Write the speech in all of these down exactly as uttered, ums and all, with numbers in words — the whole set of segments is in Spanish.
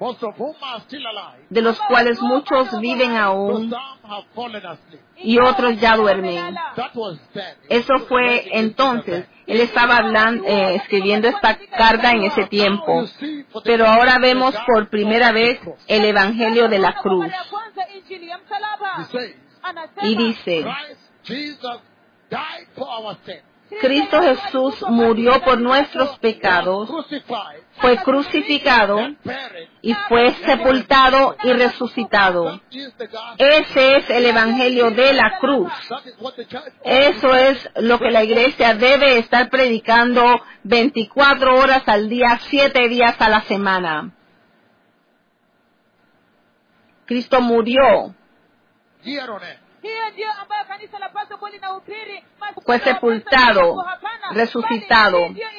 de los cuales muchos viven aún y otros ya duermen. Eso fue entonces. Él estaba hablando, eh, escribiendo esta carta en ese tiempo. Pero ahora vemos por primera vez el Evangelio de la cruz. Y dice, Cristo Jesús murió por nuestros pecados, fue crucificado y fue sepultado y resucitado. Ese es el Evangelio de la cruz. Eso es lo que la iglesia debe estar predicando veinticuatro horas al día, siete días a la semana. Cristo murió. Fue sepultado, resucitado.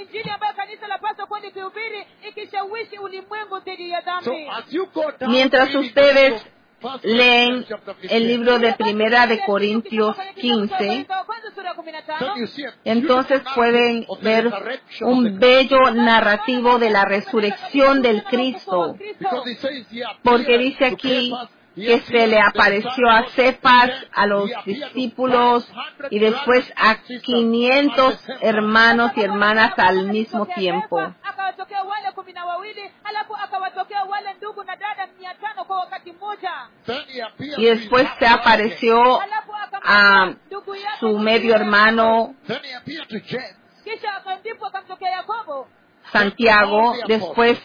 Mientras ustedes leen el libro de Primera de Corintios quince, entonces pueden ver un bello narrativo de la resurrección del Cristo, porque dice aquí que se le apareció a Cefas, a los discípulos y después a quinientos hermanos y hermanas al mismo tiempo. Y después se apareció a su medio hermano Santiago, después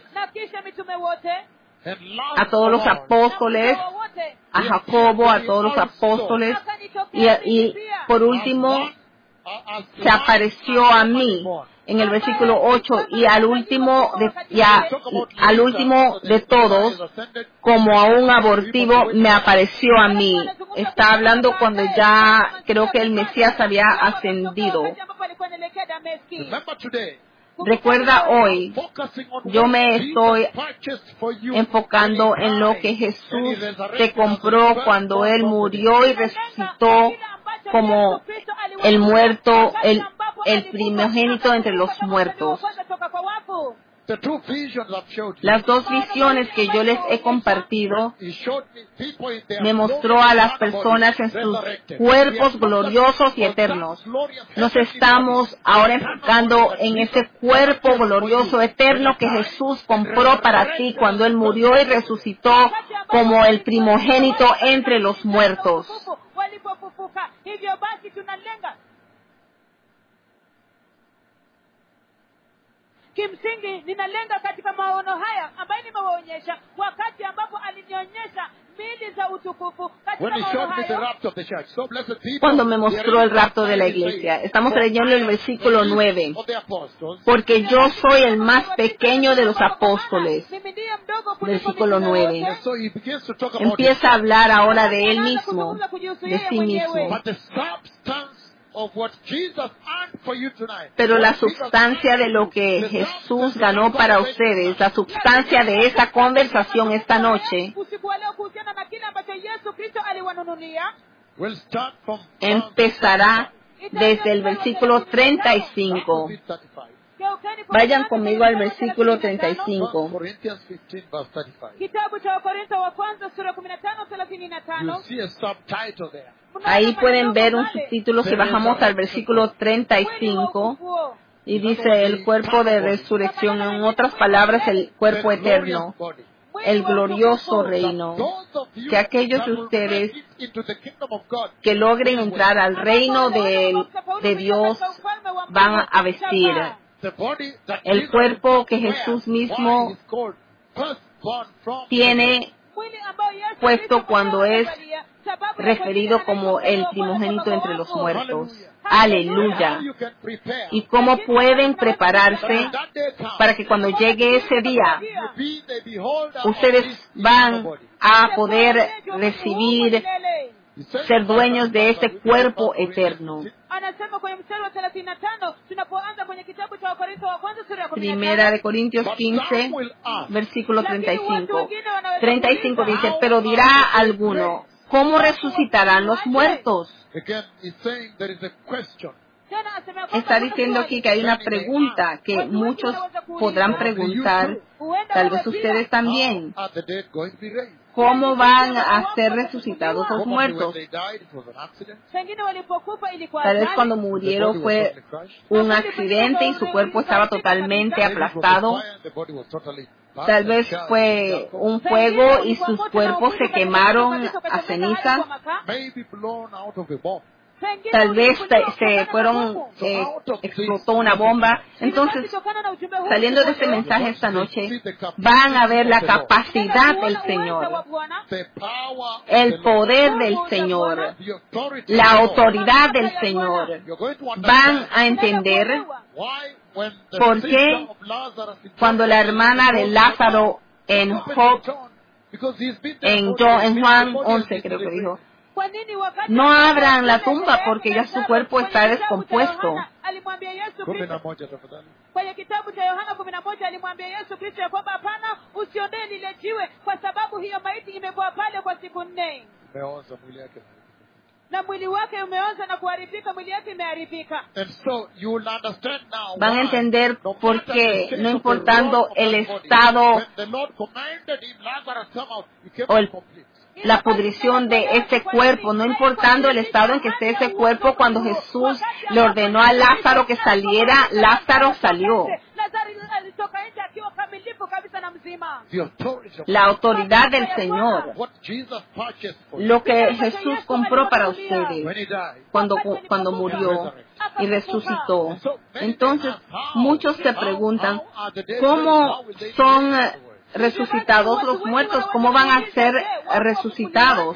a todos los apóstoles, a Jacobo, a todos los apóstoles, y, y por último se apareció a mí en el versículo ocho, y al último de, y a, y al último de todos, como a un abortivo, me apareció a mí. Está hablando cuando ya creo que el Mesías había ascendido. Recuerda hoy, yo me estoy enfocando en lo que Jesús te compró cuando Él murió y resucitó como el muerto, el, el primogénito entre los muertos. Las dos visiones que yo les he compartido me mostró a las personas en sus cuerpos gloriosos y eternos. Nos estamos ahora enfocando en ese cuerpo glorioso eterno que Jesús compró para ti cuando Él murió y resucitó como el primogénito entre los muertos. Kimsingi ninalenga katika maono haya ambayo nimewaonyesha wakati ambapo alinionyesha mili za utukufu katika maono haya. Cuando me mostró el rapto de la iglesia, estamos leyendo el versículo nueve. Porque yo soy el más pequeño de los apóstoles. Versículo nueve. Empieza a hablar ahora de él mismo, de sí mismo. Pero la sustancia de lo que Jesús ganó para ustedes, la sustancia de esta conversación esta noche, empezará desde el versículo treinta y cinco. Vayan conmigo al versículo treinta y cinco. Ahí pueden ver un subtítulo si bajamos al versículo treinta y cinco y dice el cuerpo de resurrección, en otras palabras el cuerpo eterno, el glorioso reino, que aquellos de ustedes que logren entrar al reino de, de Dios van a vestir. El cuerpo que Jesús mismo tiene puesto cuando es referido como el primogénito entre los muertos. Aleluya. ¿Y cómo pueden prepararse para que cuando llegue ese día ustedes van a poder recibir, ser dueños de ese cuerpo eterno? Primera de Corintios quince, versículo treinta y cinco. treinta y cinco dice, pero dirá alguno, ¿cómo resucitarán los muertos? Está diciendo aquí que hay una pregunta que muchos podrán preguntar, tal vez ustedes también. ¿Cómo van a ser resucitados los muertos? Tal vez cuando murieron fue un accidente y su cuerpo estaba totalmente aplastado. Tal vez fue un fuego y sus cuerpos se quemaron a cenizas. Tal vez se fueron, eh, explotó una bomba. Entonces, saliendo de este mensaje esta noche, van a ver la capacidad del Señor, el poder del Señor, la autoridad del Señor. Van a entender por qué cuando la hermana de Lázaro en Job, en, en Juan once creo que dijo, no abran la tumba porque ya su cuerpo está descompuesto. Kwenye kitabu cha Yohana kumi na moja alimwambia Yesu Kristo ya kwamba hapana, usiondoe lile jiwe kwa sababu hiyo maiti imekuwa pale kwa siku nne. Na mwili wake umeoza na kuharibika, mwili wake imeharibika. Van a entender por qué, no importando el estado o el la pudrición de ese cuerpo, no importando el estado en que esté ese cuerpo, cuando Jesús le ordenó a Lázaro que saliera, Lázaro salió. La autoridad del Señor, lo que Jesús compró para ustedes cuando, cuando murió y resucitó. Entonces, muchos se preguntan, ¿cómo son resucitados los muertos? ¿Cómo van a ser resucitados?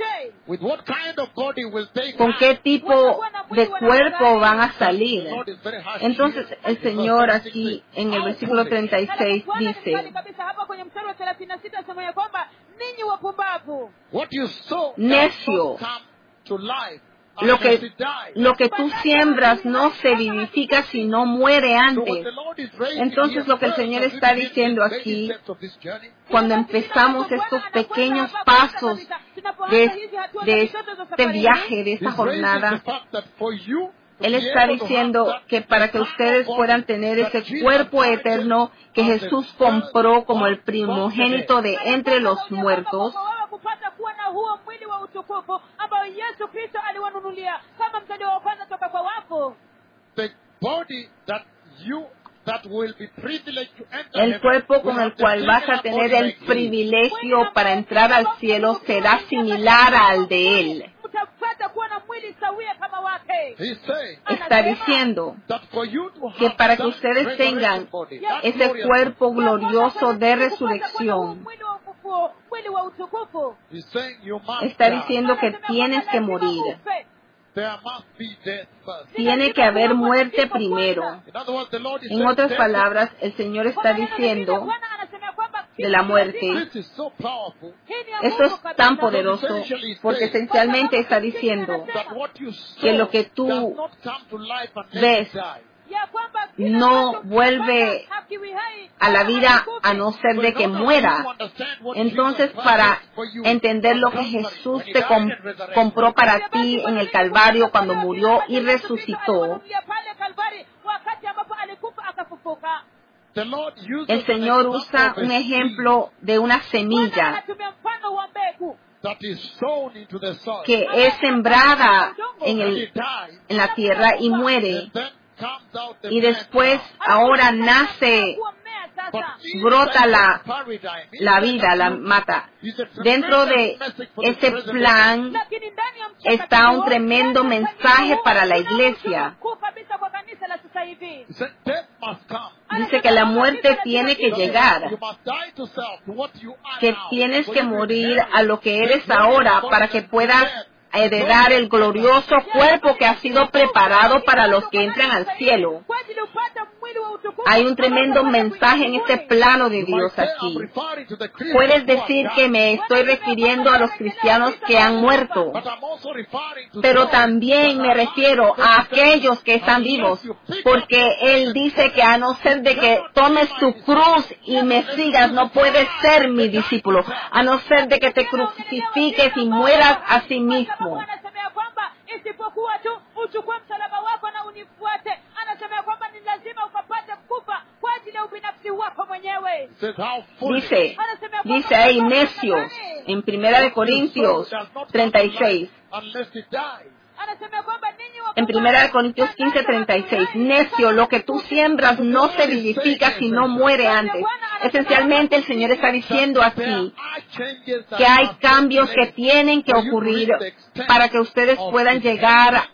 ¿Con qué tipo de cuerpo van a salir? Entonces el Señor aquí en el versículo treinta y seis dice, necio, Lo que, lo que tú siembras no se vivifica si no muere antes. Entonces lo que el Señor está diciendo aquí, cuando empezamos estos pequeños pasos de, de este viaje, de esta jornada, Él está diciendo que para que ustedes puedan tener ese cuerpo eterno que Jesús compró como el primogénito de entre los muertos, el cuerpo con el cual vas a tener el privilegio para entrar al cielo será similar al de Él. Está diciendo que para que ustedes tengan ese cuerpo glorioso de resurrección, está diciendo que tienes que morir. Tiene que haber muerte primero. En otras palabras, el Señor está diciendo de la muerte. Esto es tan poderoso porque esencialmente está diciendo que lo que tú ves no vuelve a la vida a no ser de que muera. Entonces, para entender lo que Jesús te comp- compró para ti en el Calvario cuando murió y resucitó, el Señor usa un ejemplo de una semilla que es sembrada en, el, en la tierra y muere. Y después ahora nace, brota la, la vida, la mata. Dentro de ese plan está un tremendo mensaje para la iglesia. Dice que la muerte tiene que llegar, que tienes que morir a lo que eres ahora para que puedas heredar el glorioso cuerpo que ha sido preparado para los que entran al cielo. Hay un tremendo mensaje en este plano de Dios aquí. Puedes decir que me estoy refiriendo a los cristianos que han muerto, pero también me refiero a aquellos que están vivos, porque Él dice que a no ser de que tomes tu cruz y me sigas, no puedes ser mi discípulo, a no ser de que te crucifiques y mueras a sí mismo. uchukue msalaba wako na unifuate. Anasema kwamba ni lazima ukapate kufa kwa ajili ya ubinafsi wako mwenyewe. Dice, dice ahí necio, en Primera de Corintios treinta y seis. En Primera de Corintios quince, treinta y seis, necio, lo que tú siembras no se vivifica si no muere antes. Esencialmente el Señor está diciendo aquí que hay cambios que tienen que ocurrir para que ustedes puedan llegar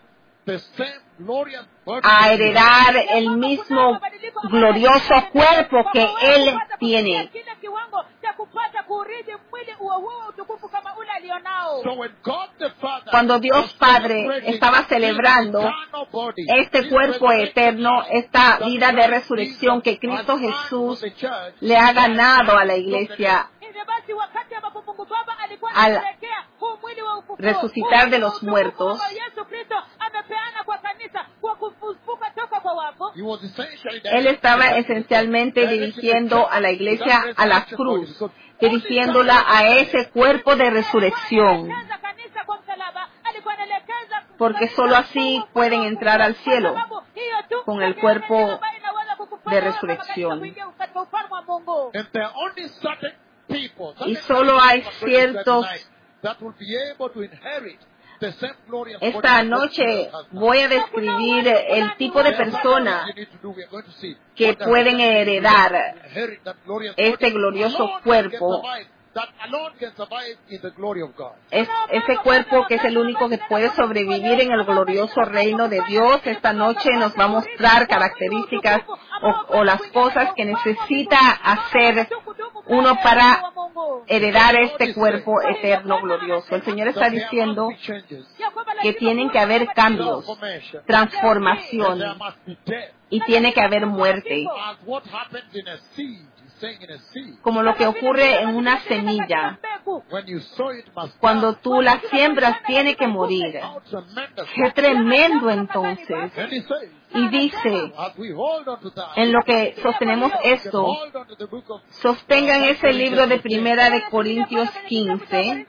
a heredar el mismo glorioso cuerpo que Él tiene. Cuando Dios Padre estaba celebrando este cuerpo eterno, esta vida de resurrección que Cristo Jesús le ha ganado a la iglesia al resucitar de los muertos, Él estaba esencialmente dirigiendo a la iglesia a la cruz, dirigiéndola a ese cuerpo de resurrección, porque solo así pueden entrar al cielo, con el cuerpo de resurrección. Y solo hay ciertos. Esta noche voy a describir el tipo de personas que pueden heredar este glorioso cuerpo. Es ese cuerpo que es el único que puede sobrevivir en el glorioso reino de Dios. Esta noche nos va a mostrar características o, o las cosas que necesita hacer uno para heredar este cuerpo eterno glorioso. El Señor está diciendo que tienen que haber cambios, transformación, y tiene que haber muerte. Como lo que ocurre en una semilla. Cuando tú la siembras, tiene que morir. ¡Qué tremendo entonces! Y dice, en lo que sostenemos esto, sostengan ese libro de Primera de Corintios quince,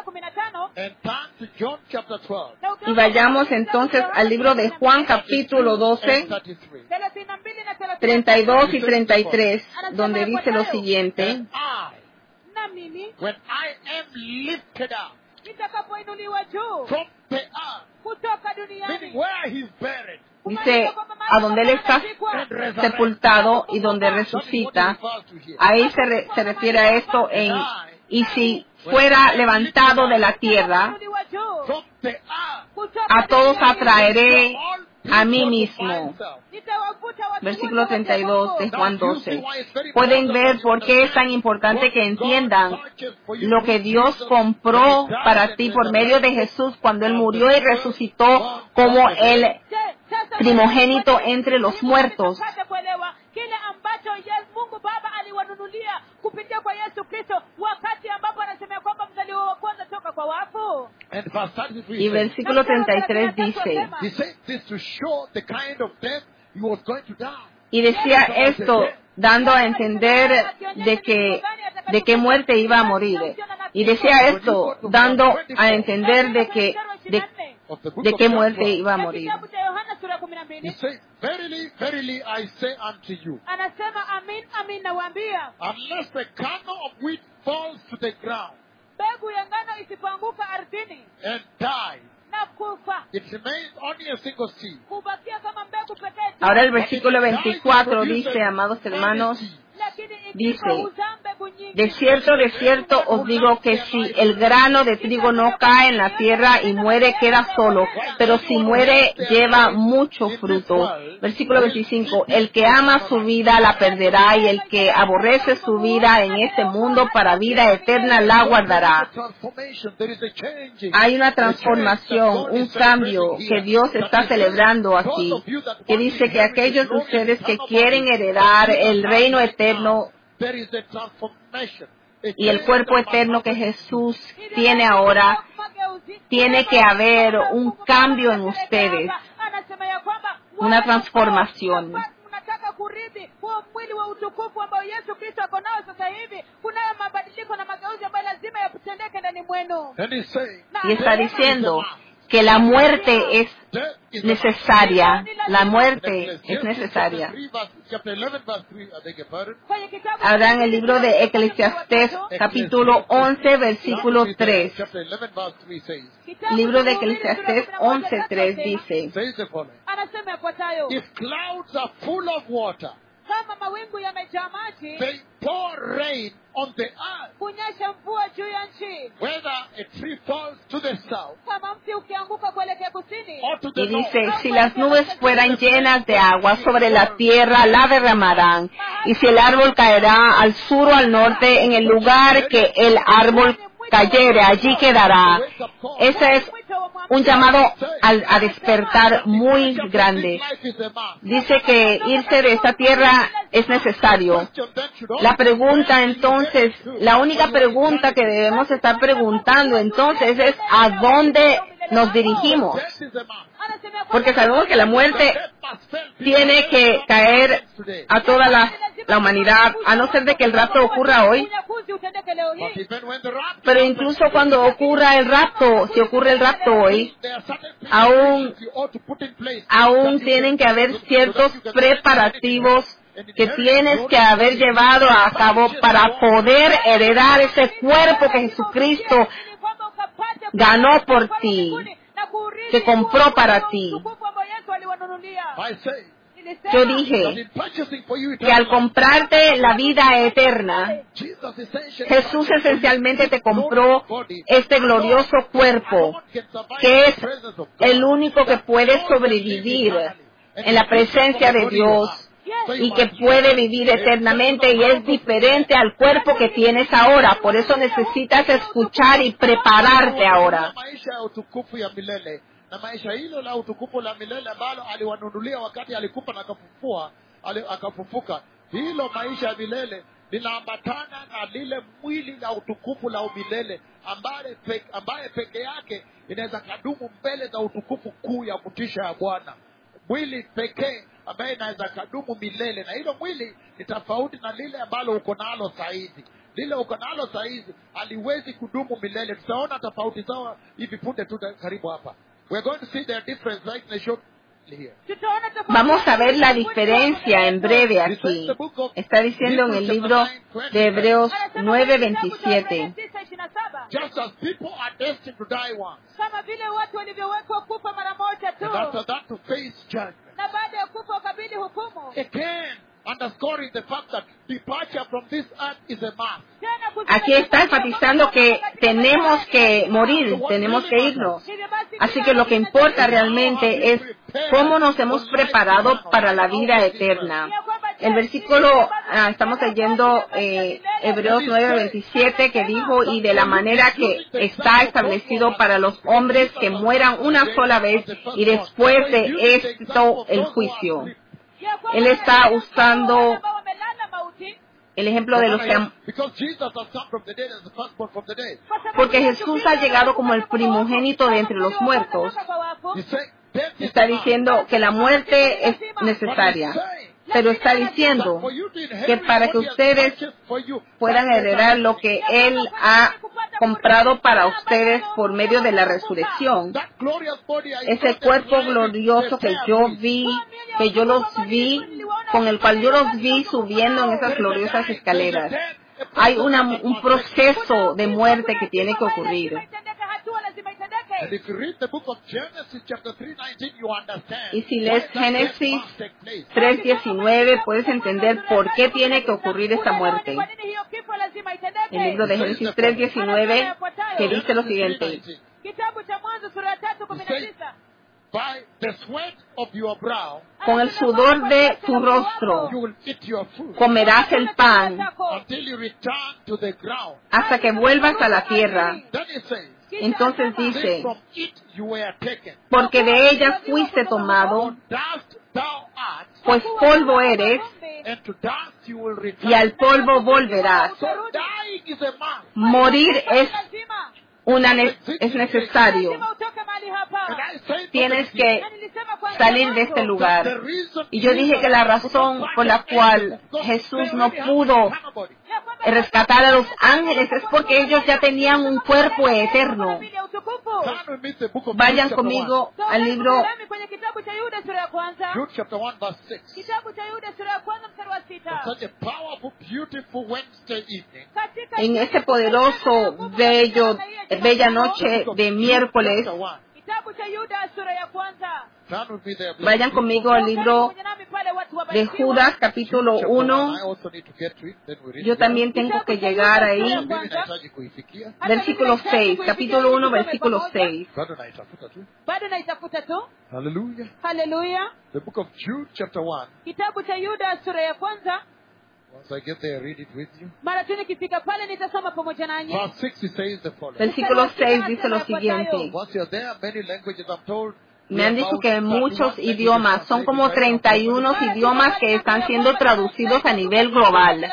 y vayamos entonces al libro de Juan capítulo doce, treinta y dos y treinta y tres, donde dice lo siguiente: When I am lifted up from the earth, meaning where he is buried, dice, a donde Él está sepultado y donde resucita. Ahí se, re, se refiere a esto en, y si fuera levantado de la tierra, a todos atraeré a mí mismo. Versículo treinta y dos de Juan doce. Pueden ver por qué es tan importante que entiendan lo que Dios compró para ti por medio de Jesús cuando Él murió y resucitó como el primogénito entre los muertos. Y versículo treinta y tres dice, y decía esto dando a entender de que de qué muerte iba a morir. Y decía esto dando a entender de que de, de qué muerte iba a morir. Verily, verily, I say unto you, anasema amin amin nawaambia, unless the kernel of wheat falls to the ground mbegu ya ngano isipoanguka ardhini and die, na kufa, it remains only a single seed. kubakia kama mbegu pekee. Ahora el versículo veinticuatro dice, amados hermanos, dice, de cierto, de cierto os digo que si el grano de trigo no cae en la tierra y muere, queda solo, pero si muere, lleva mucho fruto. Versículo veinticinco, el que ama su vida la perderá, y el que aborrece su vida en este mundo para vida eterna la guardará. Hay una transformación, un cambio que Dios está celebrando aquí, que dice que aquellos de ustedes que quieren heredar el reino eterno y el cuerpo eterno que Jesús tiene ahora, tiene que haber un cambio en ustedes, una transformación. Y está diciendo que la muerte es necesaria. La muerte es necesaria. Ahora en el libro de Eclesiastés, capítulo once, versículo tres. Libro de Eclesiastés once, tres dice, anasema yafuatayo, if clouds are full of water, kama mawingu yamejaa maji, they pour rain on the earth. kunyesha mvua juu ya nchi. Whether a tree falls to the south Kama mti ukianguka kuelekea kusini, or to the y north, dice, si las nubes fueran llenas de agua sobre la tierra, la derramarán. Y si el árbol caerá al sur o al norte, en el lugar que el árbol cayere, allí quedará. Ese es un llamado a, a despertar muy grande. Dice que irse de esta tierra es necesario. La pregunta entonces, la única pregunta que debemos estar preguntando entonces es ¿a dónde nos dirigimos? Porque sabemos que la muerte tiene que caer a toda la, la humanidad, a no ser de que el rapto ocurra hoy. Pero incluso cuando ocurra el rapto, si ocurre el rapto hoy, aún, aún tienen que haber ciertos preparativos que tienes que haber llevado a cabo para poder heredar ese cuerpo que Jesucristo ganó por ti, que compró para ti. Yo dije que al comprarte la vida eterna, Jesús esencialmente te compró este glorioso cuerpo, que es el único que puede sobrevivir en la presencia de Dios y que puede vivir eternamente, y es diferente al cuerpo que tienes ahora. Por eso necesitas escuchar y prepararte ahora. Na maisha hilo la utukufu la milele ambalo aliwanunulia wakati alikufa na akafufua, akafufuka. Hilo maisha ya milele linaambatana na lile mwili la utukufu la umilele ambaye peke, ambaye peke yake inaweza kadumu mbele za utukufu kuu ya kutisha ya Bwana. Mwili pekee ambaye inaweza kadumu milele, na hilo mwili ni tofauti na lile ambalo uko nalo saizi. Lile uko nalo saizi aliwezi kudumu milele. Tutaona tofauti zao hivi punde tu karibu hapa. We're going to see the difference right in the short here. Vamos a ver la diferencia en breve aquí. Está diciendo en el libro de Hebreos nueve veintisiete. Just as people are destined to die once, kama vile watu walivyowekwa kufa mara moja tu, and after that to face judgment. na baada ya kufa ukabili hukumu. Again, underscoring the fact that departure from this earth is a must. Aquí está enfatizando que tenemos que morir, tenemos que irnos. Así que lo que importa realmente es cómo nos hemos preparado para la vida eterna. El versículo, ah, estamos leyendo eh, Hebreos nueve veintisiete, que dijo, y de la manera que está establecido para los hombres que mueran una sola vez y después de esto el juicio. Él está usando el ejemplo de los que han... Porque Jesús ha llegado como el primogénito de entre los muertos. Está diciendo que la muerte es necesaria. Pero está diciendo que para que ustedes puedan heredar lo que Él ha comprado para ustedes por medio de la resurrección, ese cuerpo glorioso que yo vi, que yo los vi, con el cual yo los vi subiendo en esas gloriosas escaleras, hay una, un proceso de muerte que tiene que ocurrir. Y si lees Génesis tres diecinueve, puedes entender por qué tiene que ocurrir esta muerte. El libro de Génesis tres diecinueve, que dice lo siguiente: con el sudor de tu rostro comerás el pan hasta que vuelvas a la tierra. Entonces dice, porque de ella fuiste tomado, pues polvo eres, y al polvo volverás. Morir es una ne- es necesario. Tienes que salir de este lugar. Y yo dije que la razón por la cual Jesús no pudo rescatar a los ángeles es porque ellos ya tenían un cuerpo eterno. utukufu. Turn with me to the book of Vayan Jude, chapter conmigo So, al hebu libro nami kwenye kitabu cha Yuda sura ya kwanza. one. Jude chapter one verse six. Kitabu cha Yuda sura ya kwanza mstari wa On sita. such a powerful, beautiful Wednesday evening, Katika en ese poderoso, bello, bella noche de miércoles. chapter one. Kitabu cha Yuda sura ya kwanza. Turn with me there, please. Vayan conmigo al libro Pamoja nami pale watu de wabarikiwa. Judas, capítulo Chapter one. uno. I also need to get to it, then we read Yo together. también tengo que llegar ahí. Mimi nahitaji kuifikia. Versículo seis, capítulo uno, versículo seis. Bado naitafuta tu. Bado naitafuta tu. Hallelujah. Haleluya. The book of Jude chapter one. Kitabu cha Yuda sura ya kwanza. Once I get there, read it with you. Mara tu nikifika pale nitasoma pamoja nanyi. Verse six, it says the following. Versículo seis dice lo siguiente. Once you're there, many languages I'm told. Me han dicho que muchos idiomas, son como treinta y uno idiomas que están siendo traducidos a nivel global.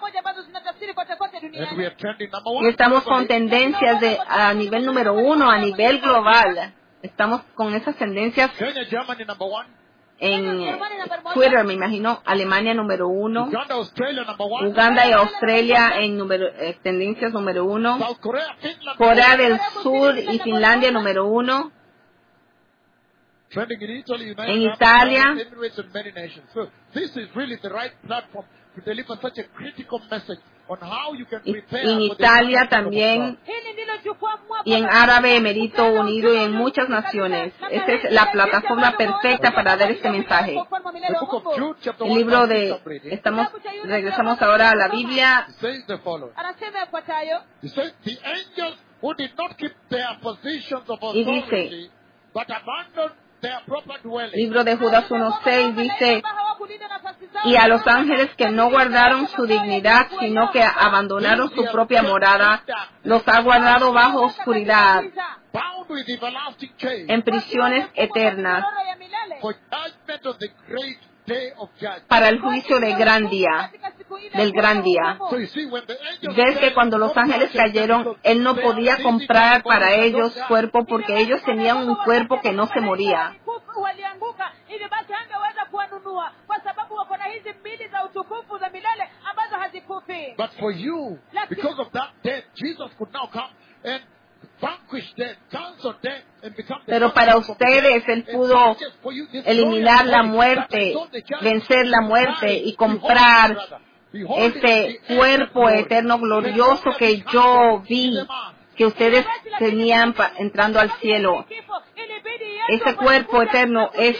And we are trending number Y one. estamos con tendencias de a nivel número uno, a nivel global. Estamos con esas tendencias Kenya, Germany number one. en Twitter, me imagino. Alemania número uno. Uganda, Australia number one. Uganda y Australia en número, eh, tendencias número uno. South Korea, Finland. Corea del Sur y Finlandia número uno. Trending in Italy, United En Arab Italia. Emirates, and many nations. So this is really the right platform to deliver such a critical message on how you can Y- prepare en for the Italia coming kingdom of también. God. Hili ndilo jukwaa mwafaka. Y en árabe, Emirito Unido y en muchas naciones. Esa es la plataforma perfecta para dar este mensaje. The book of Jude, chapter El one, libro verse six, de, I'm reading. estamos, regresamos ahora a la Biblia. It says the following. Anasema yafuatayo. It says, the angels who did not keep their positions of Y dice- authority, but abandoned their proper dwelling. Libro de Judas uno seis dice, y a los ángeles que no guardaron su dignidad, sino que abandonaron su propia morada, los ha guardado bajo oscuridad, Bound with everlasting chains en prisiones eternas, for judgment of the great day of judgment. para el juicio del gran día, del gran día. So you see, when the angels Ves que cuando los ángeles cayeron, él no podía comprar para ellos cuerpo porque ellos tenían un cuerpo que no se moría. Walianguka ili basi hangeweza kuwanunua kwa sababu wako na hizi mbili za utukufu za milele ambazo hazikufi. But for you, because of that death, Jesus could now come and vanquish death, cancel death, and become the Pero para sacrifice of the ustedes dead. él And pudo not just for you, this eliminar glorious la body muerte, that I told the church, vencer la muerte y Behold, comprar brother, behold ese the cuerpo glory, eterno the glorioso glory que that yo comes vi in the man. que ustedes tenían pa- entrando al cielo. Ese cuerpo eterno es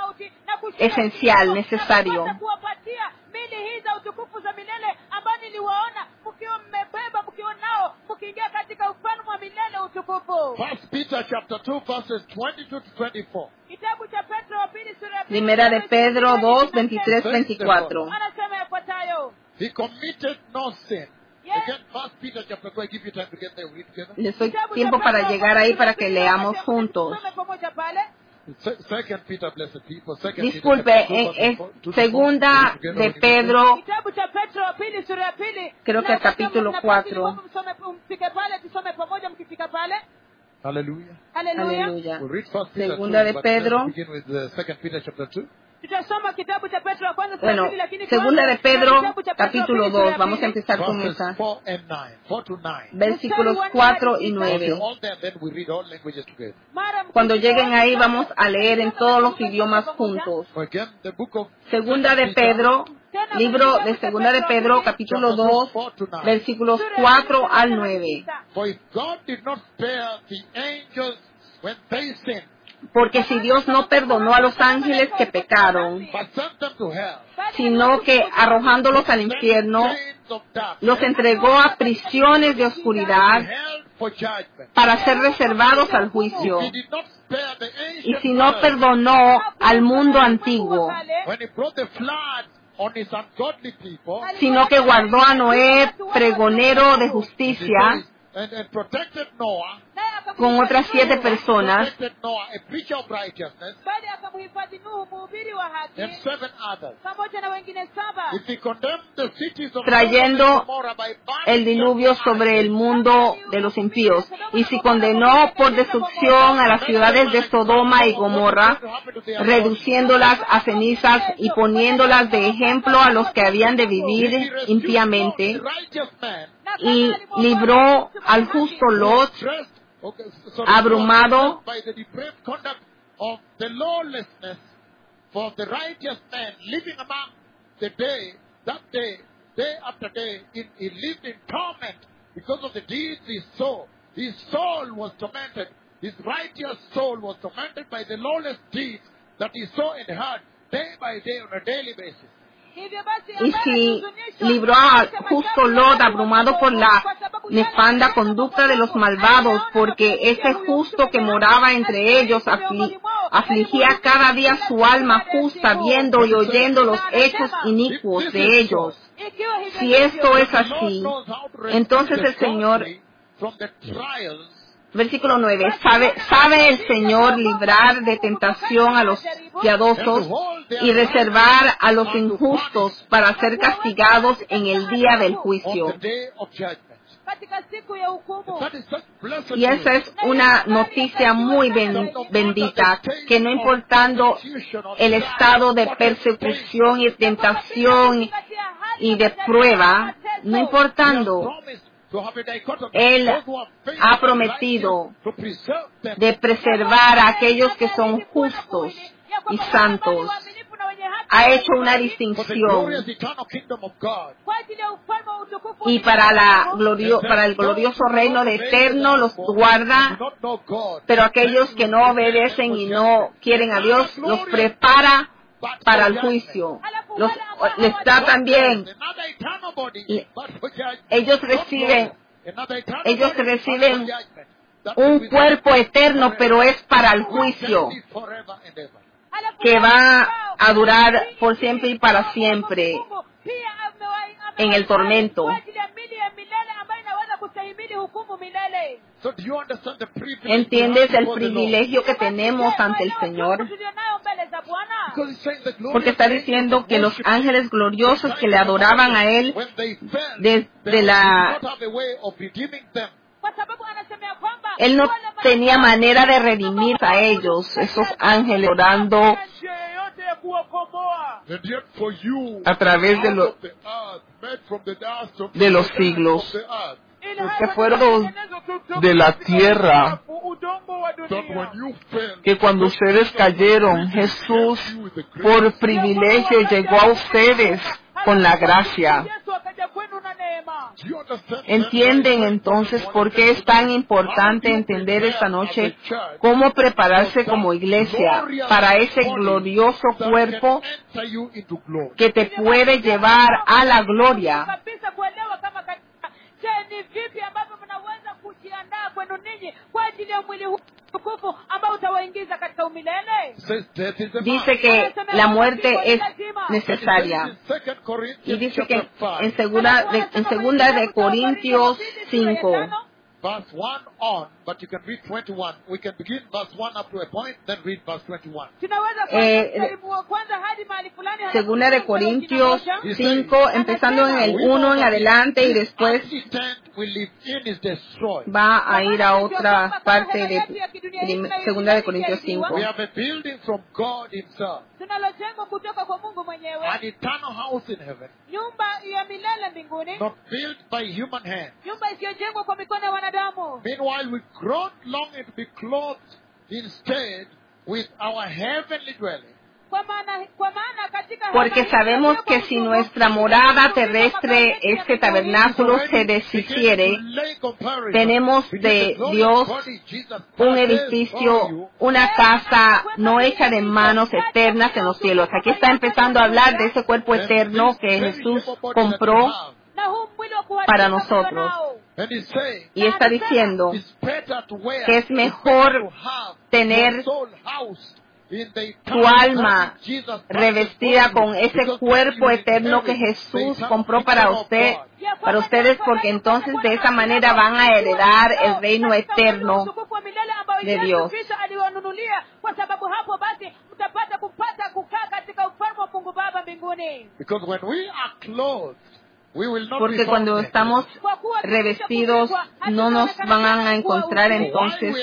esencial, necesario. Kuwapatia mili hii za utukufu za milele ambayo niliwaona mkiwa mmebeba mkiwa nao mkiingia katika ufalme wa milele utukufu. First Peter chapter two, verses twenty-two to twenty-four. Kitabu cha Petro wa pili sura ya pili. Primera de Pedro dos, veintitrés, veinticuatro. Anasema yafuatayo. He committed no sin. Yes. Again, First Peter chapter two, I give you time to get there, we read together. Les doy tiempo para llegar ahí para que leamos juntos. Tusome pamoja pale. Se- Second Peter, blessed people. Second Disculpe, Peter, en, chapter es two, verse four, segunda two, de together, Pedro, Kitabu cha Petro wa pili sura ya pili. Creo que Na kama capítulo mnapaswa cuatro. msome mfike pale tusome pamoja mkifika pale. Hallelujah. Haleluya. aleluya. We'll read First Peter Segunda two, de but Pedro. let's begin with the Second Peter chapter two. Tutasoma kitabu cha Petro wa kwanza sura ya Bueno, pili, lakini segunda kwanza de Pedro, kitabu cha Petro wa capítulo pili, sura dos. ya Vamos a pili. empezar con Verses esa. four and nine. four to nine. Versículos cuatro y Okay, nueve. all there, then we read all languages together. Mara mkifika Cuando lleguen wote, ahí vamos a leer en todos los idiomas juntos. So again, the book of Segunda de Pedro, libro de Segunda de Pedro, capítulo dos, versículos cuatro al nueve. For if God did not spare the angels when they sinned, Porque si Dios no perdonó a los ángeles que pecaron, but sent them to hell, sino que arrojándolos al infierno, chains of darkness, los entregó a prisiones de oscuridad held for judgment. para ser reservados al juicio. He did not spare the Y ancient si no world perdonó al mundo antiguo, when he brought the flood on his ungodly people, sino que guardó a Noé, pregonero de justicia, and, and protected Noah, con otras siete personas, protected Noah, a preacher of righteousness, bali akamhifadhi Nuhu mhubiri wa haki and seven others. pamoja na wengine saba. If he condemned the cities of trayendo Sodom and Gomorrah by burning el diluvio them sobre el alive, mundo de los impíos, y si condenó por destrucción a las ciudades de Sodoma y Gomorra, reduciéndolas a cenizas y poniéndolas de ejemplo a los que habían de vivir impíamente, the righteous man y libró al justo Lot, Okay, so abrumado by the depraved conduct of the lawlessness for the righteous man living among the day, that day, day after day, in, he lived in torment because of the deeds he saw. His soul was tormented. His righteous soul was tormented by the lawless deeds that he saw and heard day by day on a daily basis. y si libró al justo Lot abrumado por la nefanda conducta de los malvados, porque ese justo que moraba entre ellos afli- afligía cada día su alma justa, viendo y oyendo los hechos inicuos de ellos. Si esto es así, entonces el Señor, versículo nueve, sabe, sabe el Señor librar de tentación a los piadosos y reservar a los injustos para ser castigados en el día del juicio. Y esa es una noticia muy ben- bendita, que no importando el estado de persecución y tentación y de prueba, no importando, Él ha prometido de preservar a aquellos que son justos y santos. Ha hecho una distinción. Y para, la glorio, para el glorioso reino de eterno los guarda, pero aquellos que no obedecen y no quieren a Dios, los prepara para el juicio. Los, les da también, ellos reciben, ellos reciben un cuerpo eterno, pero es para el juicio, que va a durar por siempre y para siempre en el tormento. ¿Entiendes el privilegio que tenemos ante el Señor? Porque está diciendo que los ángeles gloriosos que le adoraban a Él desde la... Él no tenía manera de redimir a ellos, esos ángeles orando a través de, lo, de los siglos, que fueron de la tierra, que cuando ustedes cayeron, Jesús por privilegio llegó a ustedes con la gracia. ¿Entienden entonces por qué es tan importante entender esta noche cómo prepararse como iglesia para ese glorioso cuerpo que te puede llevar a la gloria? Dice que la muerte es necesaria. Y dice que en segunda de, en segunda de Corintios cinco, verse one on, but you can read twenty-one. We can begin verse one up to a point, then read verse twenty-one. Eh, segunda de Corintios cinco, empezando en el uno en adelante y después va a ir a otra parte de segunda de Corintios cinco. We have a building from God Himself, an eternal house in heaven, not built by human hands. Meanwhile, we groan longing to be clothed instead with our heavenly dwelling. Porque sabemos que si nuestra morada terrestre, este tabernáculo, se deshiciere, tenemos de Dios un edificio, una casa no hecha de manos eternas en los cielos. Aquí está empezando a hablar de ese cuerpo eterno que Jesús compró para nosotros. Y está diciendo que es mejor tener tu alma revestida con ese cuerpo eterno que Jesús compró para usted, para ustedes, porque entonces de esa manera van a heredar el reino eterno de Dios. Porque cuando estamos revestidos no nos van a encontrar entonces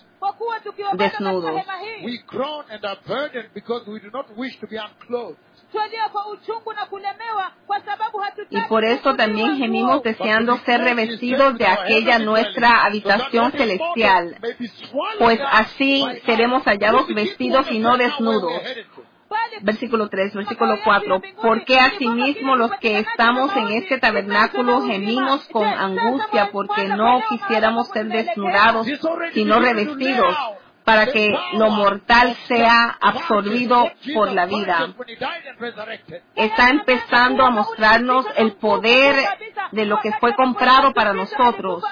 desnudos. Y por eso también gemimos deseando ser revestidos de aquella nuestra habitación celestial, pues así seremos hallados vestidos y no desnudos. Versículo tres, versículo cuatro. Porque asimismo los que estamos en este tabernáculo gemimos con angustia porque no quisiéramos ser desnudados, sino revestidos, para que lo mortal sea absorbido por la vida. Está empezando a mostrarnos el poder de lo que fue comprado para nosotros.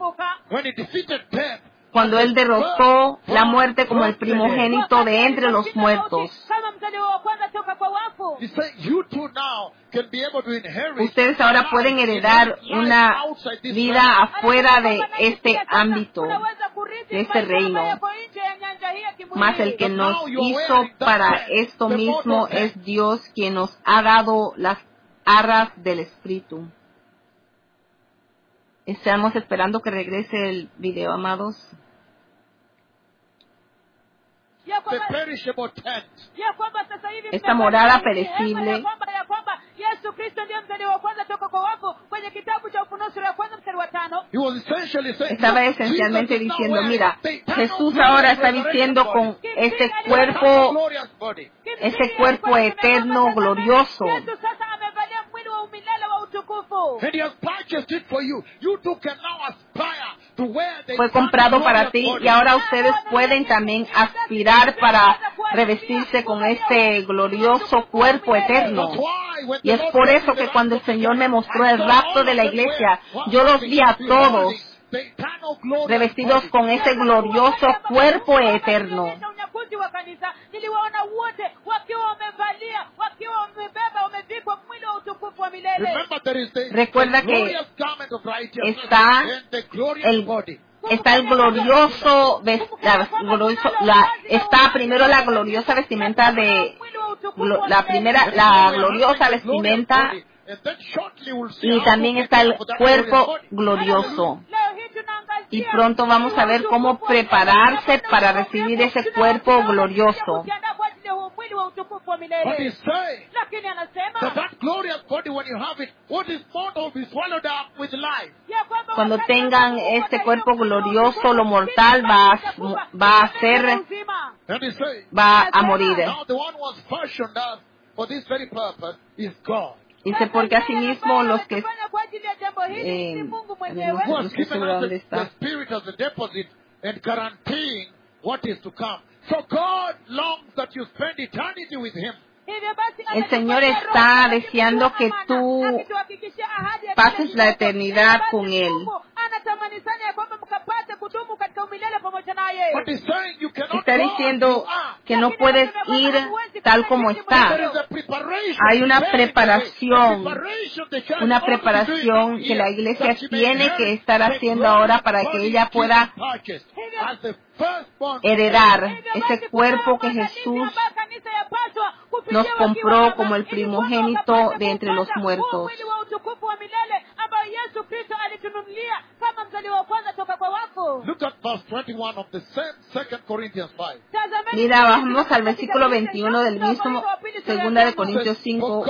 Cuando Él derrotó la muerte como el primogénito de entre los muertos. Ustedes ahora pueden heredar una vida afuera de este ámbito, de este reino. Mas el que nos hizo para esto mismo es Dios, quien nos ha dado las arras del Espíritu. Estamos esperando que regrese el video, amados. Esta morada perecible estaba esencialmente diciendo, mira, Jesús ahora está diciendo con ese cuerpo, ese cuerpo eterno, glorioso. Fue comprado para ti y ahora ustedes pueden también aspirar para revestirse con este glorioso cuerpo eterno. Y es por eso que cuando el Señor me mostró el rapto de la iglesia, yo los vi a todos revestidos con ese glorioso cuerpo eterno. Recuerda que está el, está el glorioso, la, glorioso la, está primero la gloriosa vestimenta de, la primera, la gloriosa vestimenta, y también está el cuerpo glorioso. Y pronto vamos a ver cómo prepararse para recibir ese cuerpo glorioso. Cuando tengan este cuerpo glorioso, lo mortal va a, va a ser, va a morir. Dice, porque asimismo los que... Eh, no sé dónde está. El Señor está deseando que tú pases la eternidad con Él. Está diciendo que no puedes ir tal como está. Hay una preparación, una preparación que la iglesia tiene que estar haciendo ahora para que ella pueda heredar ese cuerpo que Jesús nos compró como el primogénito de entre los muertos. Mira, vamos al versículo veintiuno del mismo segunda de Corintios cinco.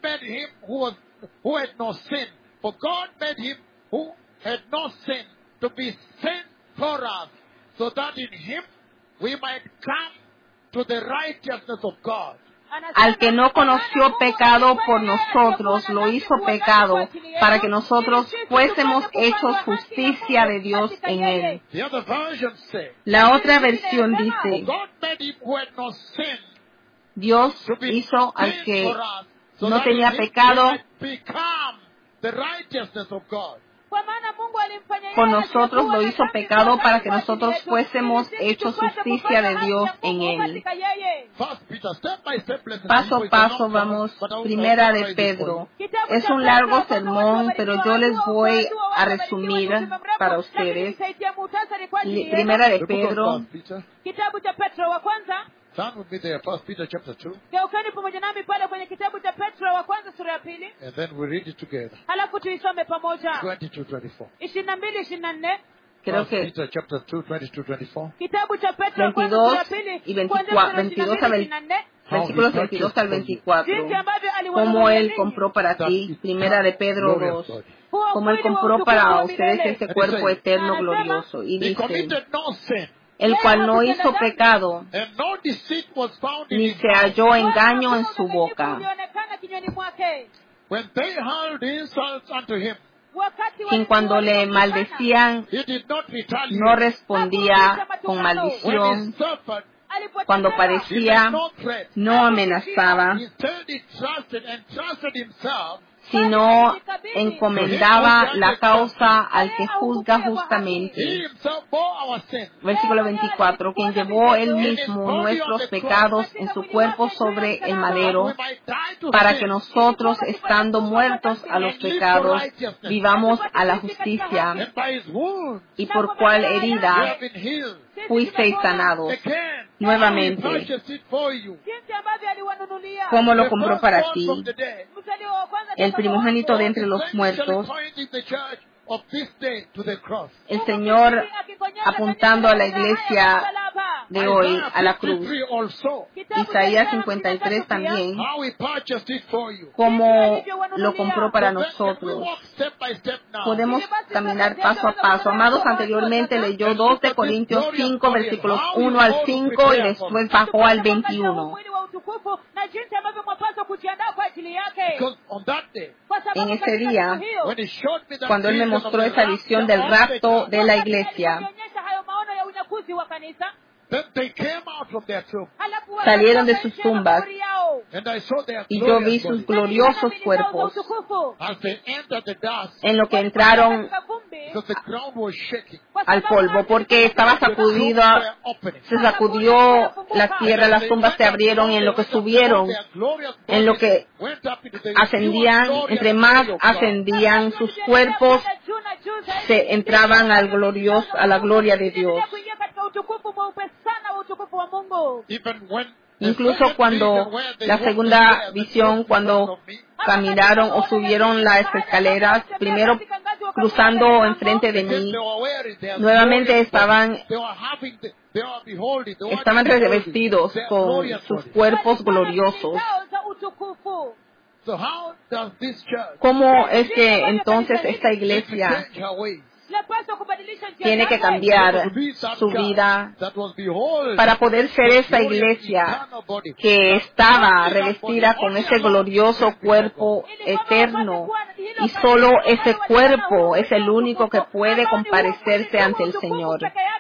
So that in him we might come to the righteousness of God. Al que no conoció pecado por nosotros, lo hizo pecado, para que nosotros fuésemos hechos justicia de Dios en él. La otra versión dice, Dios hizo al que no tenía pecado por nosotros, lo hizo pecado para que nosotros fuésemos hechos justicia de Dios en él. Paso a paso vamos. Primera de Pedro. Es un largo sermón, pero yo les voy a resumir para ustedes. Primera de Pedro. Turn with me there, First Peter chapter two. Geukeni pamoja nami pale kwenye kitabu cha Petro wa kwanza sura ya pili. And then we read it together. Halafu tuisome pamoja. twenty-two twenty-four. ishirini na mbili ishirini na nne. creo que Peter chapter two, twenty-two, twenty-four. Kitabu cha Petro veintidós kwanza sura ya pili, y veinticuatro, kuanzia veintidós a ishirini na nne, versículos veintidós al veinticuatro. jinsi ambavyo Como aliwanunulia Él ninyi. compró para ti, primera de Pedro Glorious dos, body. Huo como Él mwili wa compró utukufu para wa ustedes milele. ese cuerpo eterno glorioso. Y He dice, committed no sin, el cual no hizo pecado, and no deceit was found in ni his se mouth. halló engaño Wala en hakuna su udanganyifu boca. ulioonekana kinywani mwake. When they hurled insults unto him, Wakati Quien cuando le walipomtukana, maldecían, he did not retaliate. no respondía con When maldición. he suffered, alipotetewa, Cuando he padecía, made no threat. no amenazaba, Instead, he trusted and trusted himself sino encomendaba la causa al que juzga He justamente. himself bore our sin. Versículo veinticuatro, quien llevó él mismo nuestros pecados en su cuerpo sobre el madero, para que nosotros, estando muertos a los pecados, vivamos a la justicia, And by his wounds, y por cual you herida have been healed. fuisteis sanados. Again, Nuevamente. he purchased it for you. jinsi ambavyo aliwanunulia. ¿Cómo lo The compró first para born ti? from the dead. Mzaliwa wa kwanza El toka primogénito kwa de wafu. entre los muertos, Pointing the church of this day to the cross. el Señor apuntando a la iglesia de hoy a la cruz. fifty-three also. Isaías cincuenta y tres también, How he purchased it for you. como lo compró para So then, can we nosotros. walk step by step now? Podemos caminar paso a paso. Amados, anteriormente leyó dos de Corintios cinco, versículos uno al cinco, y después bajó al veintiuno. Mwili wa utukufu na jinsi ambavyo mwapaswa kujiandaa kwa ajili yake. Because on that day, Kwa sababu En ese katika día, siku hiyo, when he showed me that Cuando Él me vision of mostró the esa rapture visión del of the rapto church, de la wakati iglesia, alionyesha hayo maono ya unyakuzi wa kanisa, then they came out from their tomb. halafu Salieron de wakatoka sus nje na tumbas. makaburi yao. And I saw their y yo vi glorious sus bodies. gloriosos Mili zao za cuerpos utukufu. As they entered the dust, en lo que entraron Katika vumbi, because the ground was shaking. kwa al sababu polvo, ardhi porque estaba The tombs sacudida, were opening. se sacudió la tierra, las tumbas se abrieron, y en lo que subieron, en lo que ascendían, entre más ascendían sus cuerpos, se entraban al glorioso, a la gloria de Dios. kuingia katika utukufu mweupe sana wa utukufu wa Mungu. Even when Incluso cuando la segunda visión, cuando caminaron o subieron las escaleras, primero cruzando enfrente de mí, nuevamente estaban, estaban revestidos con sus cuerpos gloriosos. ¿Cómo es que entonces esta iglesia tiene que cambiar su vida para poder ser esa iglesia que estaba revestida con ese glorioso cuerpo eterno? Y solo ese cuerpo es el único que puede comparecerse ante el Señor.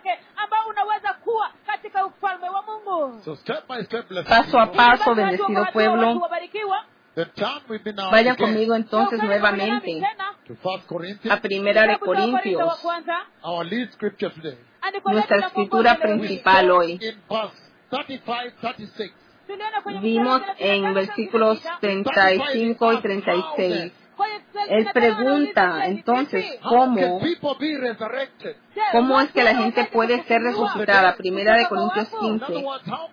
Paso a paso, bendecido pueblo, vayan conmigo entonces nuevamente a Primera de Corintios, nuestra escritura principal hoy. Vimos en versículos treinta y cinco y treinta y seis. Él pregunta entonces cómo, cómo es que la gente puede ser resucitada. Primera de Corintios quince.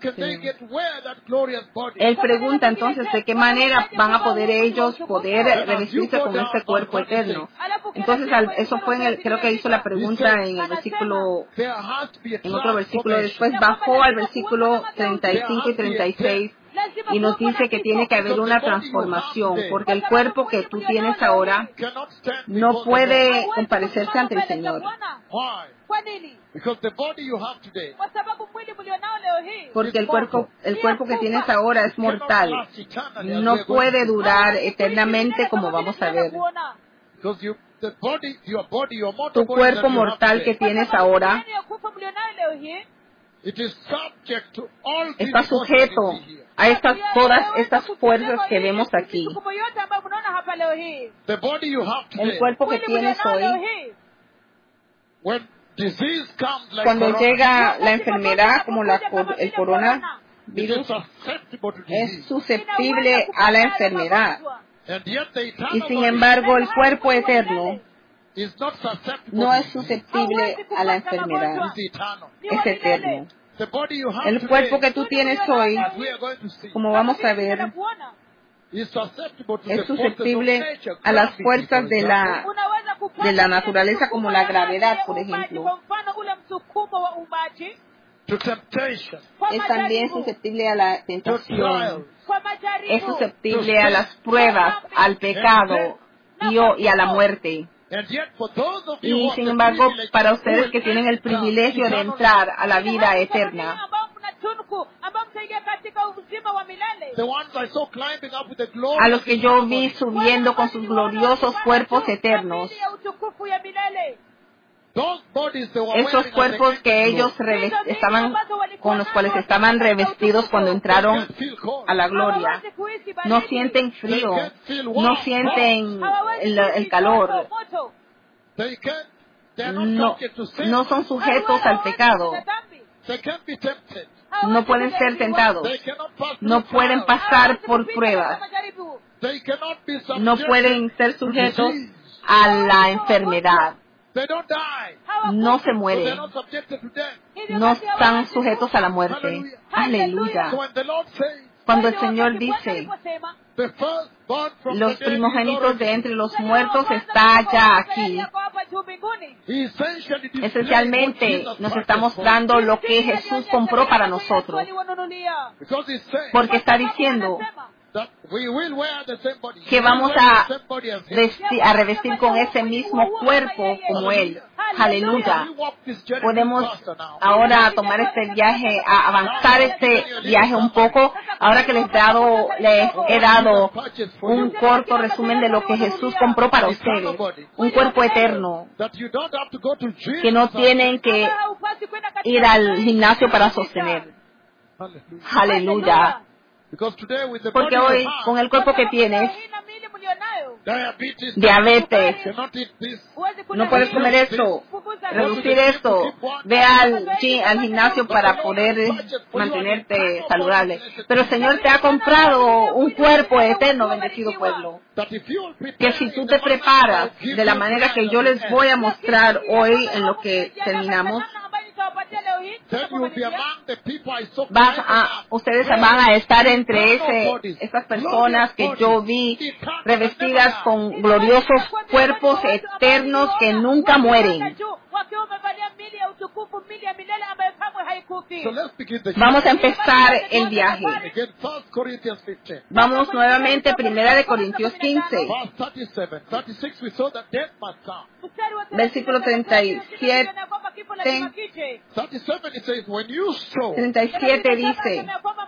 Él pregunta entonces de qué manera van a poder ellos poder revestirse con este cuerpo eterno. Entonces al- eso fue en el, creo que hizo la pregunta en el versículo, en otro versículo. Después bajó al versículo treinta y cinco y treinta y seis. Y nos dice que tiene que haber una transformación, porque el cuerpo que tú tienes ahora no puede comparecerse ante el Señor. Kwa nini? Because the body you have today Kwa sababu mwili mlionao leo hii Porque el cuerpo, el cuerpo que tienes ahora es mortal. No puede durar eternamente, como vamos a ver. Because you, the body, your body, your mortal Tu body that cuerpo you have mortal que today, tienes ahora it is subject to all these está forces sujeto you see here. a estas, todas estas fuerzas que vemos aquí. The body you have today, El cuerpo que tienes hoy, when disease comes like cuando corona, llega la enfermedad como la, cor- el it is coronavirus, susceptible to es disease. susceptible a la enfermedad. And yet the eternal Y sin body embargo, el cuerpo eterno is not susceptible no to es disease. susceptible a la enfermedad. It's eternal. Es eterno. The body you have El cuerpo today, que tú tienes hoy, as we are going to see, como vamos a ver, is susceptible to the es forces of susceptible nature, a las gravity, fuerzas for de la, example. de la naturaleza como la gravedad, por ejemplo. Es también susceptible a la tentación, es susceptible a las pruebas, al pecado y, y a la muerte. Y sin embargo, para ustedes que tienen el privilegio de entrar a la vida eterna, a los que yo vi subiendo con sus gloriosos cuerpos eternos, esos cuerpos que ellos estaban, con los cuales estaban revestidos cuando entraron a la gloria, no sienten frío, no sienten el, el calor, no, no son sujetos al pecado, no pueden ser tentados, no pueden pasar por pruebas, no pueden ser sujetos a la enfermedad. No se mueren, no están sujetos a la muerte. Aleluya. Cuando el Señor dice, los primogénitos de entre los muertos está ya aquí, esencialmente nos está mostrando lo que Jesús compró para nosotros. Porque está diciendo que vamos a, vestir, a revestir con ese mismo cuerpo como Él. Aleluya. Podemos ahora tomar este viaje, a avanzar este viaje un poco, ahora que les, dado, les he dado un corto resumen de lo que Jesús compró para ustedes. Un cuerpo eterno, que no tienen que ir al gimnasio para sostener. Aleluya. Porque hoy, con el cuerpo que tienes, diabetes, no puedes comer esto, reducir esto, ve al, al gimnasio para poder mantenerte saludable. Pero el Señor te ha comprado un cuerpo eterno, bendecido pueblo, que si tú te preparas de la manera que yo les voy a mostrar hoy en lo que terminamos, vas a, ustedes van a estar entre ese, esas personas que yo vi revestidas con gloriosos cuerpos eternos que nunca mueren. Vamos a empezar el viaje. Vamos nuevamente, Primera de Corintios quince. Versículo treinta y siete. treinta y siete dice,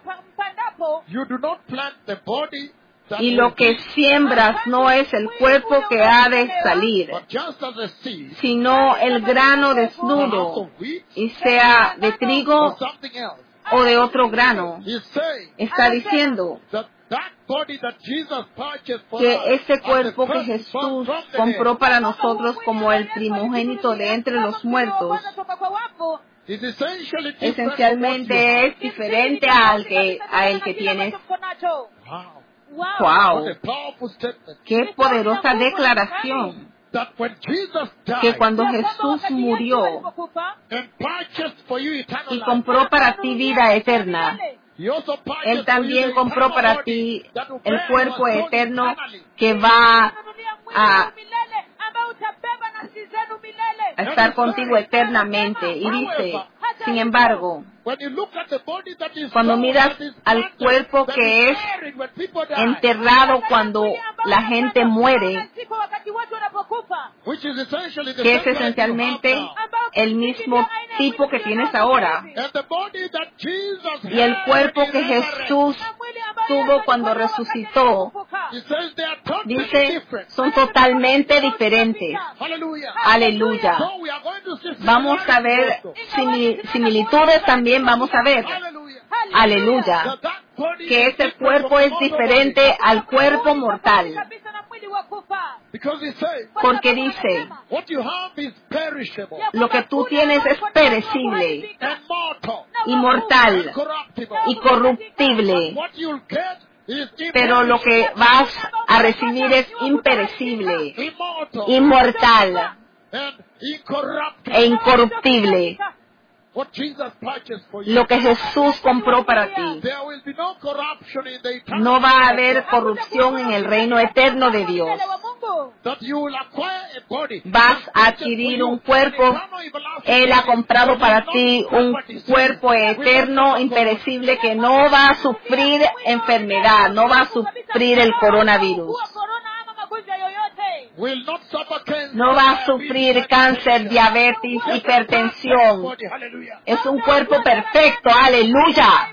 y lo que siembras no es el cuerpo que ha de salir, sino el grano desnudo, y sea de trigo o de otro grano. Está diciendo que ese cuerpo que Jesús compró para nosotros como el primogénito de entre los muertos, esencialmente es diferente al que, a el que tienes. Wow, qué poderosa declaración. Que cuando Jesús murió y compró para ti vida eterna, Él también compró para ti el cuerpo eterno que va a, a estar contigo eternamente. Y dice, sin embargo, cuando miras al cuerpo que es enterrado cuando la gente muere, que es esencialmente el mismo tipo que tienes ahora, y el cuerpo que Jesús tuvo cuando resucitó, dice, son totalmente diferentes. Aleluya. Vamos a ver similitudes también, vamos a ver. Aleluya. Que este cuerpo es diferente al cuerpo mortal. Porque dice, lo que tú tienes es perecible, inmortal y corruptible. Pero lo que vas a recibir es imperecible, inmortal e incorruptible. lo que Jesús compró para ti. No va a haber corrupción en el reino eterno de Dios. Vas a adquirir un cuerpo. Él ha comprado para ti un cuerpo eterno, imperecible, que no va a sufrir enfermedad, no va a sufrir el coronavirus. No va a sufrir cáncer, diabetes, hipertensión. Es un cuerpo perfecto, aleluya.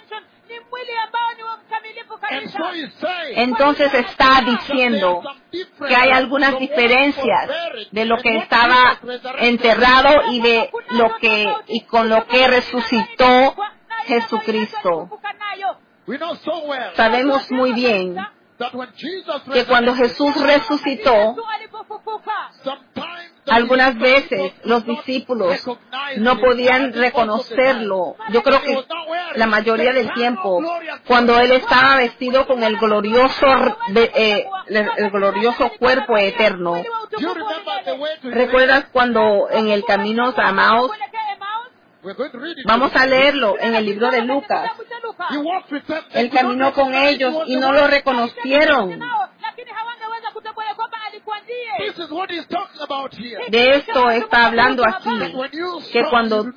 Entonces está diciendo que hay algunas diferencias de lo que estaba enterrado y de lo que y con lo que resucitó Jesucristo. Sabemos muy bien que cuando Jesús resucitó, algunas veces los discípulos no podían reconocerlo. Yo creo que la mayoría del tiempo, cuando Él estaba vestido con el glorioso, eh, el glorioso cuerpo eterno. ¿Recuerdas cuando en el camino a Emaús? Vamos a leerlo en el libro de Lucas. Él caminó con ellos y no lo reconocieron. De esto está hablando aquí, que cuando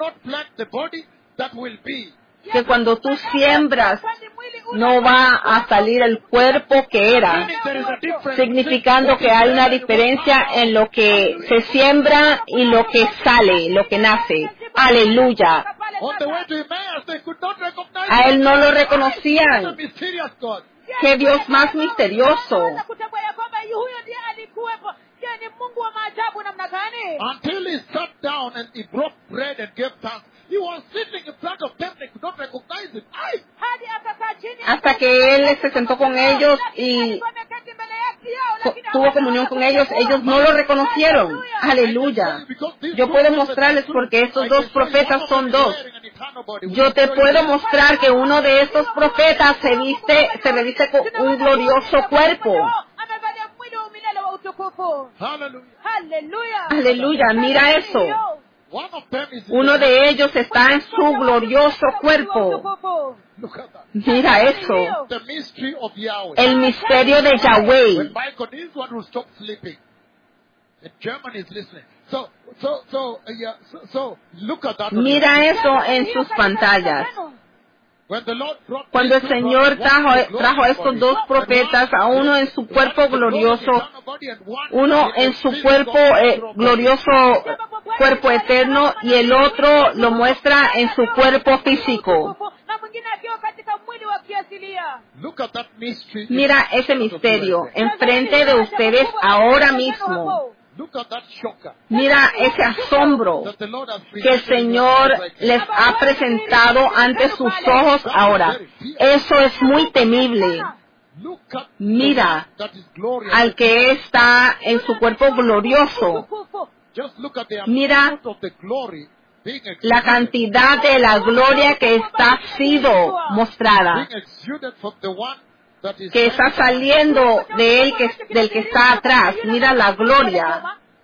que cuando tú siembras no va a salir el cuerpo que era, significando que hay una diferencia en lo que se siembra y lo que sale, lo que nace. Aleluya. A él no lo reconocían. ¡Qué Dios más misterioso! Until he sat down and he broke bread and gave thanks. He was sitting in front of them, they could not recognize him. Ay. Hasta que él se sentó con ellos y tuvo comunión con ellos, ellos no lo reconocieron. Aleluya. Yo puedo mostrarles porque estos dos profetas son dos. Yo te puedo mostrar que uno de estos profetas se viste, se reviste con un glorioso cuerpo. Aleluya, mira eso. Uno de ellos está en su glorioso cuerpo. Mira eso. El misterio de Yahweh. Mira eso en sus pantallas. Cuando el Señor trajo, trajo a estos dos profetas, a uno en su cuerpo glorioso, uno en su cuerpo eh, glorioso, cuerpo eterno, y el otro lo muestra en su cuerpo físico. Mira ese misterio enfrente de ustedes ahora mismo. Mira ese asombro que el Señor les ha presentado ante sus ojos ahora. Eso es muy temible. Mira al que está en su cuerpo glorioso. Mira la cantidad de la gloria que está sido mostrada, que está saliendo de él, que, del que está atrás. Mira la gloria.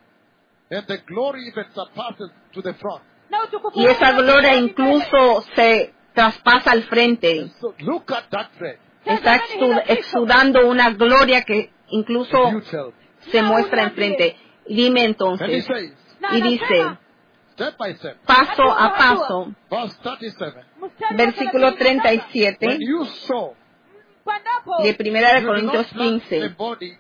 Y esa gloria incluso se traspasa al frente. Está exudando una gloria que incluso se muestra enfrente. Dime entonces. Y dice, paso a paso, versículo treinta y siete de Primera de Corintios quince.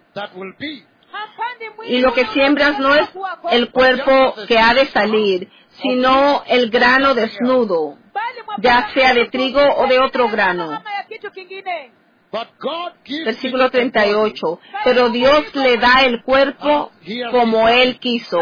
Y lo que siembras no es el cuerpo que ha de salir, sino el grano desnudo, ya sea de trigo o de otro grano. Versículo treinta y ocho. Pero Dios le da el cuerpo como Él quiso.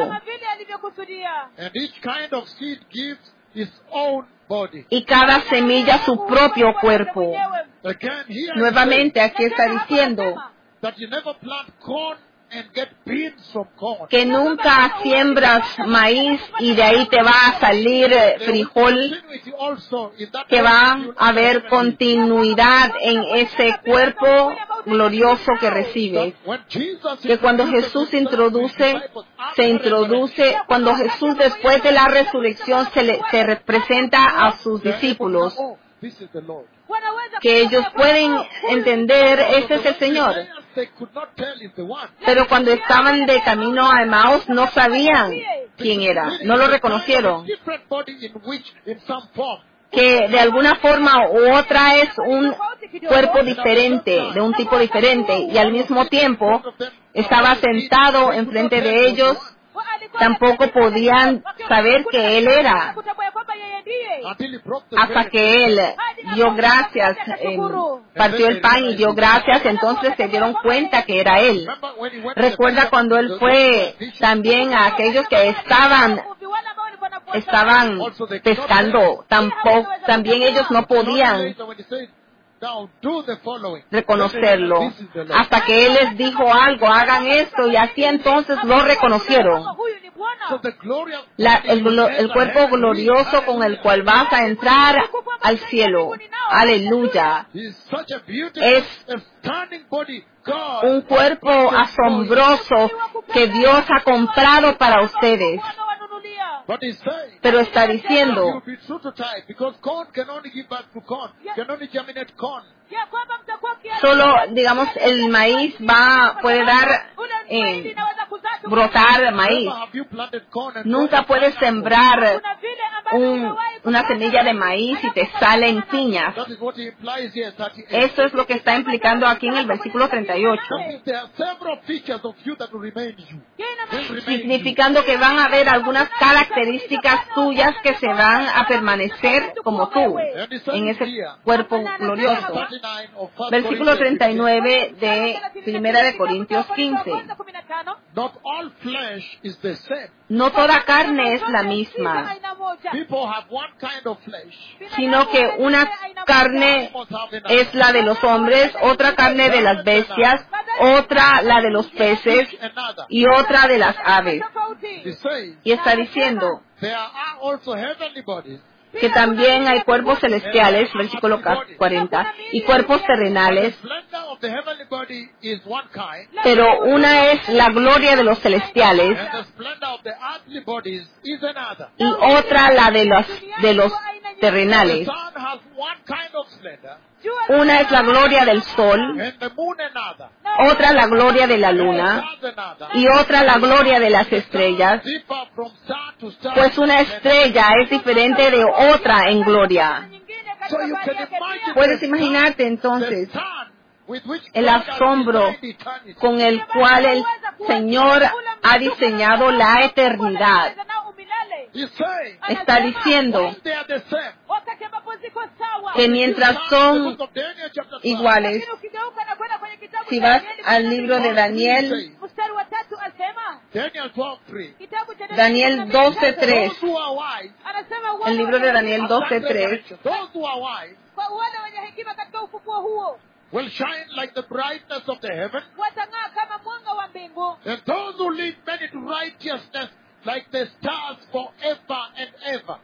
Y cada semilla su propio cuerpo. Nuevamente aquí está diciendo que nunca siembras maíz y de ahí te va a salir frijol, que va a haber continuidad en ese cuerpo glorioso que recibes. Que cuando Jesús introduce, se introduce, cuando Jesús después de la resurrección se, le, se representa a sus discípulos, que ellos pueden entender, ese es el Señor. Pero cuando estaban de camino a Emaús no sabían quién era, no lo reconocieron. Que de alguna forma u otra es un cuerpo diferente, de un tipo diferente, y al mismo tiempo estaba sentado enfrente de ellos, tampoco podían saber que Él era, hasta que Él dio gracias, eh, partió el pan y dio gracias, entonces se dieron cuenta que era Él. Recuerda cuando Él fue también a aquellos que estaban estaban pescando, tampoco, también ellos no podían reconocerlo, hasta que Él les dijo algo, hagan esto, y así entonces lo reconocieron. La, el, el cuerpo glorioso con el cual vas a entrar al cielo, aleluya, es un cuerpo asombroso que Dios ha comprado para ustedes. Pero está diciendo solo, digamos, el maíz va puede dar eh, brotar maíz. Nunca puedes sembrar un, una semilla de maíz y te salen piñas. Eso es lo que está implicando aquí en el versículo treinta y ocho. Significando que van a haber algunas características tuyas que se van a permanecer como tú en ese cuerpo glorioso. Versículo treinta y nueve de Primera de Corintios quince. No toda carne es la misma, sino que una carne es la de los hombres, otra carne de las bestias, otra la de los peces y otra de las aves. Y está diciendo que también hay cuerpos celestiales, versículo cuarenta, y cuerpos terrenales, pero una es la gloria de los celestiales y otra la de los, de los terrenales. Una es la gloria del sol, otra la gloria de la luna y otra la gloria de las estrellas, pues una estrella es diferente de otra en gloria. Puedes imaginarte entonces el asombro con el cual el Señor ha diseñado la eternidad. Está diciendo que mientras son iguales, si vas al libro de Daniel, Daniel doce tres, el libro de Daniel doce tres, will shine like the brightness of the heaven, and those who live many to righteousness like the stars forever and ever.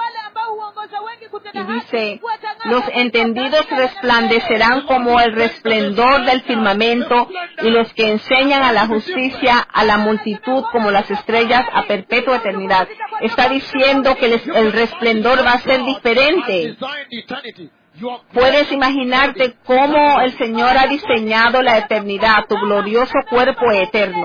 Y dice, los entendidos resplandecerán como el resplendor del firmamento, y los que enseñan a la justicia a la multitud como las estrellas a perpetua eternidad. Está diciendo que les, el resplendor va a ser diferente. Puedes imaginarte cómo el Señor ha diseñado la eternidad, tu glorioso cuerpo eterno.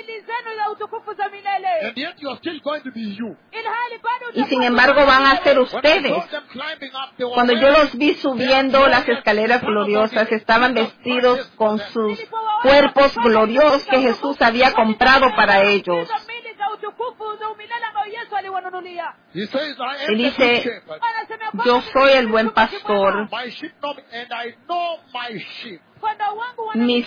Y sin embargo van a ser ustedes. Cuando yo los vi subiendo las escaleras gloriosas, estaban vestidos con sus cuerpos gloriosos que Jesús había comprado para ellos. Y dice, yo soy el buen pastor. Mis,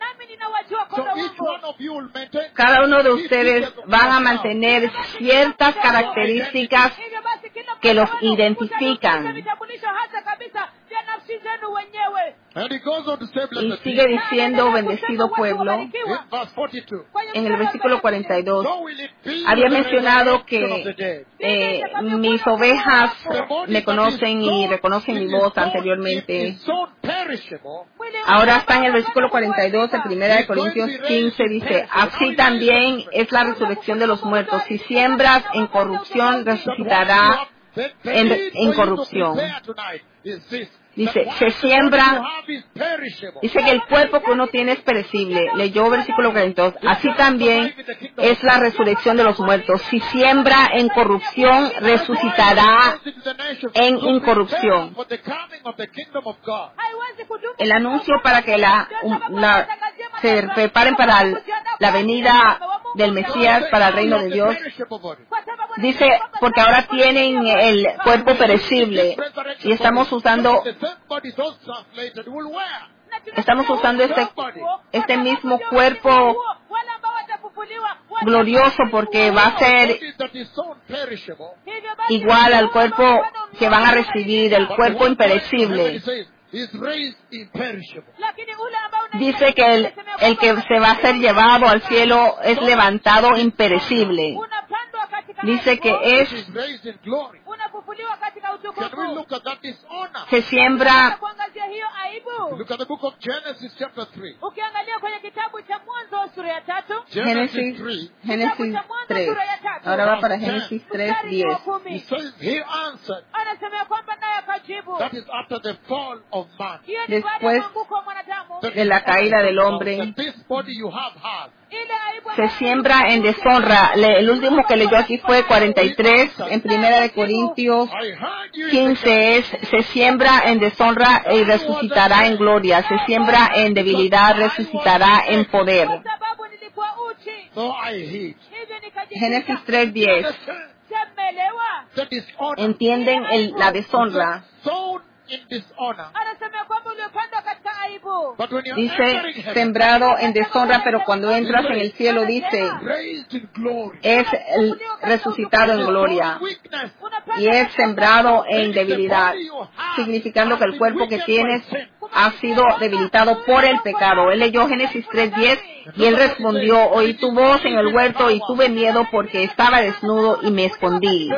cada uno de ustedes van a mantener ciertas características que los identifican. Y sigue diciendo, bendecido pueblo, en el versículo cuarenta y dos. Había mencionado que eh, mis ovejas me conocen y reconocen mi voz anteriormente. Ahora está en el versículo cuarenta y dos, en primera de Corintios quince, dice, así también es la resurrección de los muertos. Si siembras en corrupción, resucitará en, en corrupción. Dice, se siembra, dice que el cuerpo que uno tiene es perecible. Leyó versículo cuarenta y dos. Así también es la resurrección de los muertos. Si siembra en corrupción, resucitará en incorrupción. El anuncio para que la, la se preparen para la venida del Mesías, para el reino de Dios. Dice, porque ahora tienen el cuerpo perecible y estamos usando estamos usando este, este mismo cuerpo glorioso porque va a ser igual al cuerpo que van a recibir, el cuerpo imperecible. Dice que el, el que se va a ser llevado al cielo es levantado imperecible. Dice que es se siembra. Génesis, Génesis tres. Ahora va para Génesis tres, diez. Después de la caída del hombre, se siembra en deshonra. El último que leyó aquí fue cuarenta y tres, en primera de Corintios quince es, se siembra en deshonra y resucitará en gloria. Se siembra en debilidad, resucitará en poder. Génesis tres, diez. ¿Entienden el, la deshonra? Dice sembrado en deshonra, pero cuando entras en el cielo dice es el resucitado en gloria, y es sembrado en debilidad, significando que el cuerpo que tienes ha sido debilitado por el pecado. Él leyó Génesis tres, diez y él respondió, oí tu voz en el huerto y tuve miedo porque estaba desnudo y me escondí.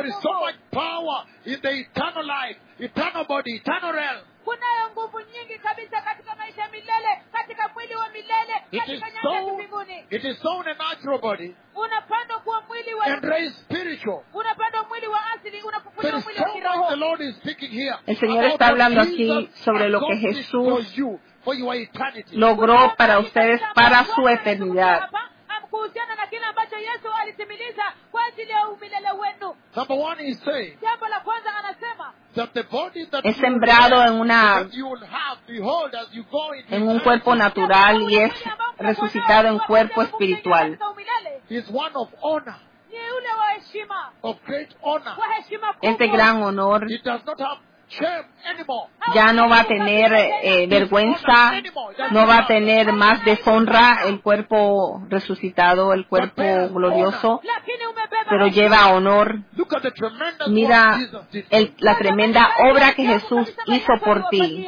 Kunayo nguvu nyingi kabisa katika maisha milele, katika mwili wa milele, katika nyanja za mbinguni. It is sown a natural body. Unapandwa kwa mwili wa and raised spiritual. Unapandwa mwili wa asili, unafufuliwa mwili wa kiroho. The Lord is speaking here. El Señor está hablando aquí sobre lo que Jesús logró para ustedes, para su eternidad. Kuhusiana na kile ambacho Yesu alitimiliza kwa ajili ya umilele wenu. Number one is saying, jambo la kwanza anasema that the body that es sembrado en una you will have, behold, as you go into en un cuerpo natural y es resucitado en cuerpo espiritual. is one of honor, ni ule wa heshima, of great honor. wa heshima kubwa. Es de gran honor. It does not have shame anymore. Ya no va a tener eh, vergüenza, no va a tener más deshonra el cuerpo resucitado, el cuerpo glorioso, pero lleva honor. Mira el, la tremenda obra que Jesús hizo por ti.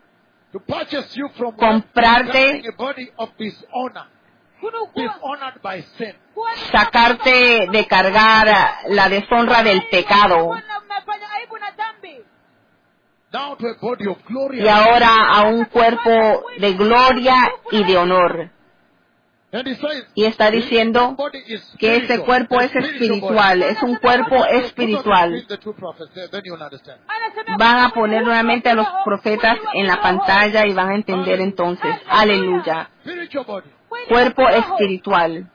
Comprarte, sacarte de cargar la deshonra del pecado. Y ahora a un cuerpo de gloria y de honor. Y está diciendo que ese cuerpo es espiritual, es un cuerpo espiritual. Van a poner nuevamente a los profetas en la pantalla y van a entender entonces. Aleluya. Cuerpo espiritual.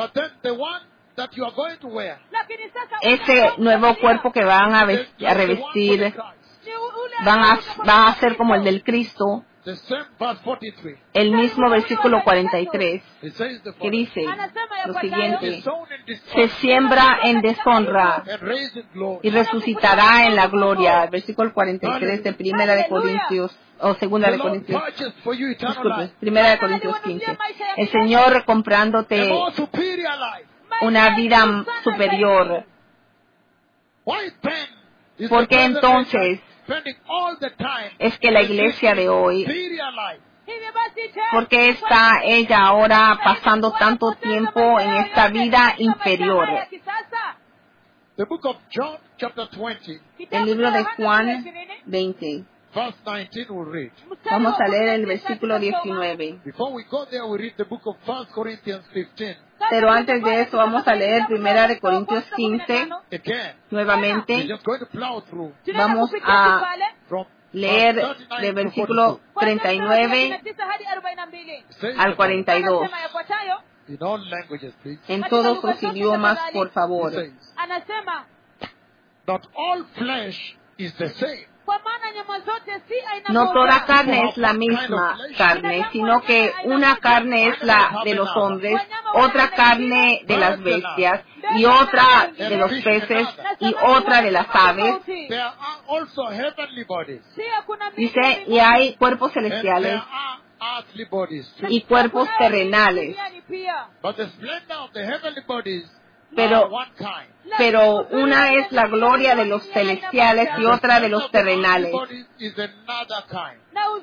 Ese nuevo cuerpo que van a, a revestir van a, va a ser como el del Cristo. El mismo versículo cuarenta y tres que dice lo siguiente: se siembra en deshonra y resucitará en la gloria. El versículo cuarenta y tres de Primera de Corintios o Segunda de Corintios, disculpe, Primera de Corintios quince. El Señor comprándote una vida superior. ¿Por qué entonces es que la iglesia de hoy, ¿por qué está ella ahora pasando tanto tiempo en esta vida inferior? The book of John, chapter twenty, El libro de Juan veinte. verse nineteen, we'll read. Vamos a leer el versículo diecinueve. Before we go there, we read the book of First Corinthians fifteen. Pero antes de eso vamos a leer Primera de Corintios quince. Again, Nuevamente we're just going to plow through vamos a from leer verse del thirty-nine to versículo treinta y nueve forty-two. al cuarenta y dos. In all languages, please. En todos los idiomas, por favor. It says, not all flesh is the same. No toda carne es la misma carne, sino que una carne es la de los hombres, otra carne de las bestias, y otra de los peces, y otra de las aves. There are also heavenly bodies. Dice, y hay cuerpos And there celestiales are earthly bodies too. y cuerpos terrenales. But the splendor of the heavenly bodies Pero- are one kind. Pero una es la gloria de los celestiales y otra de los terrenales. Bodies is another kind.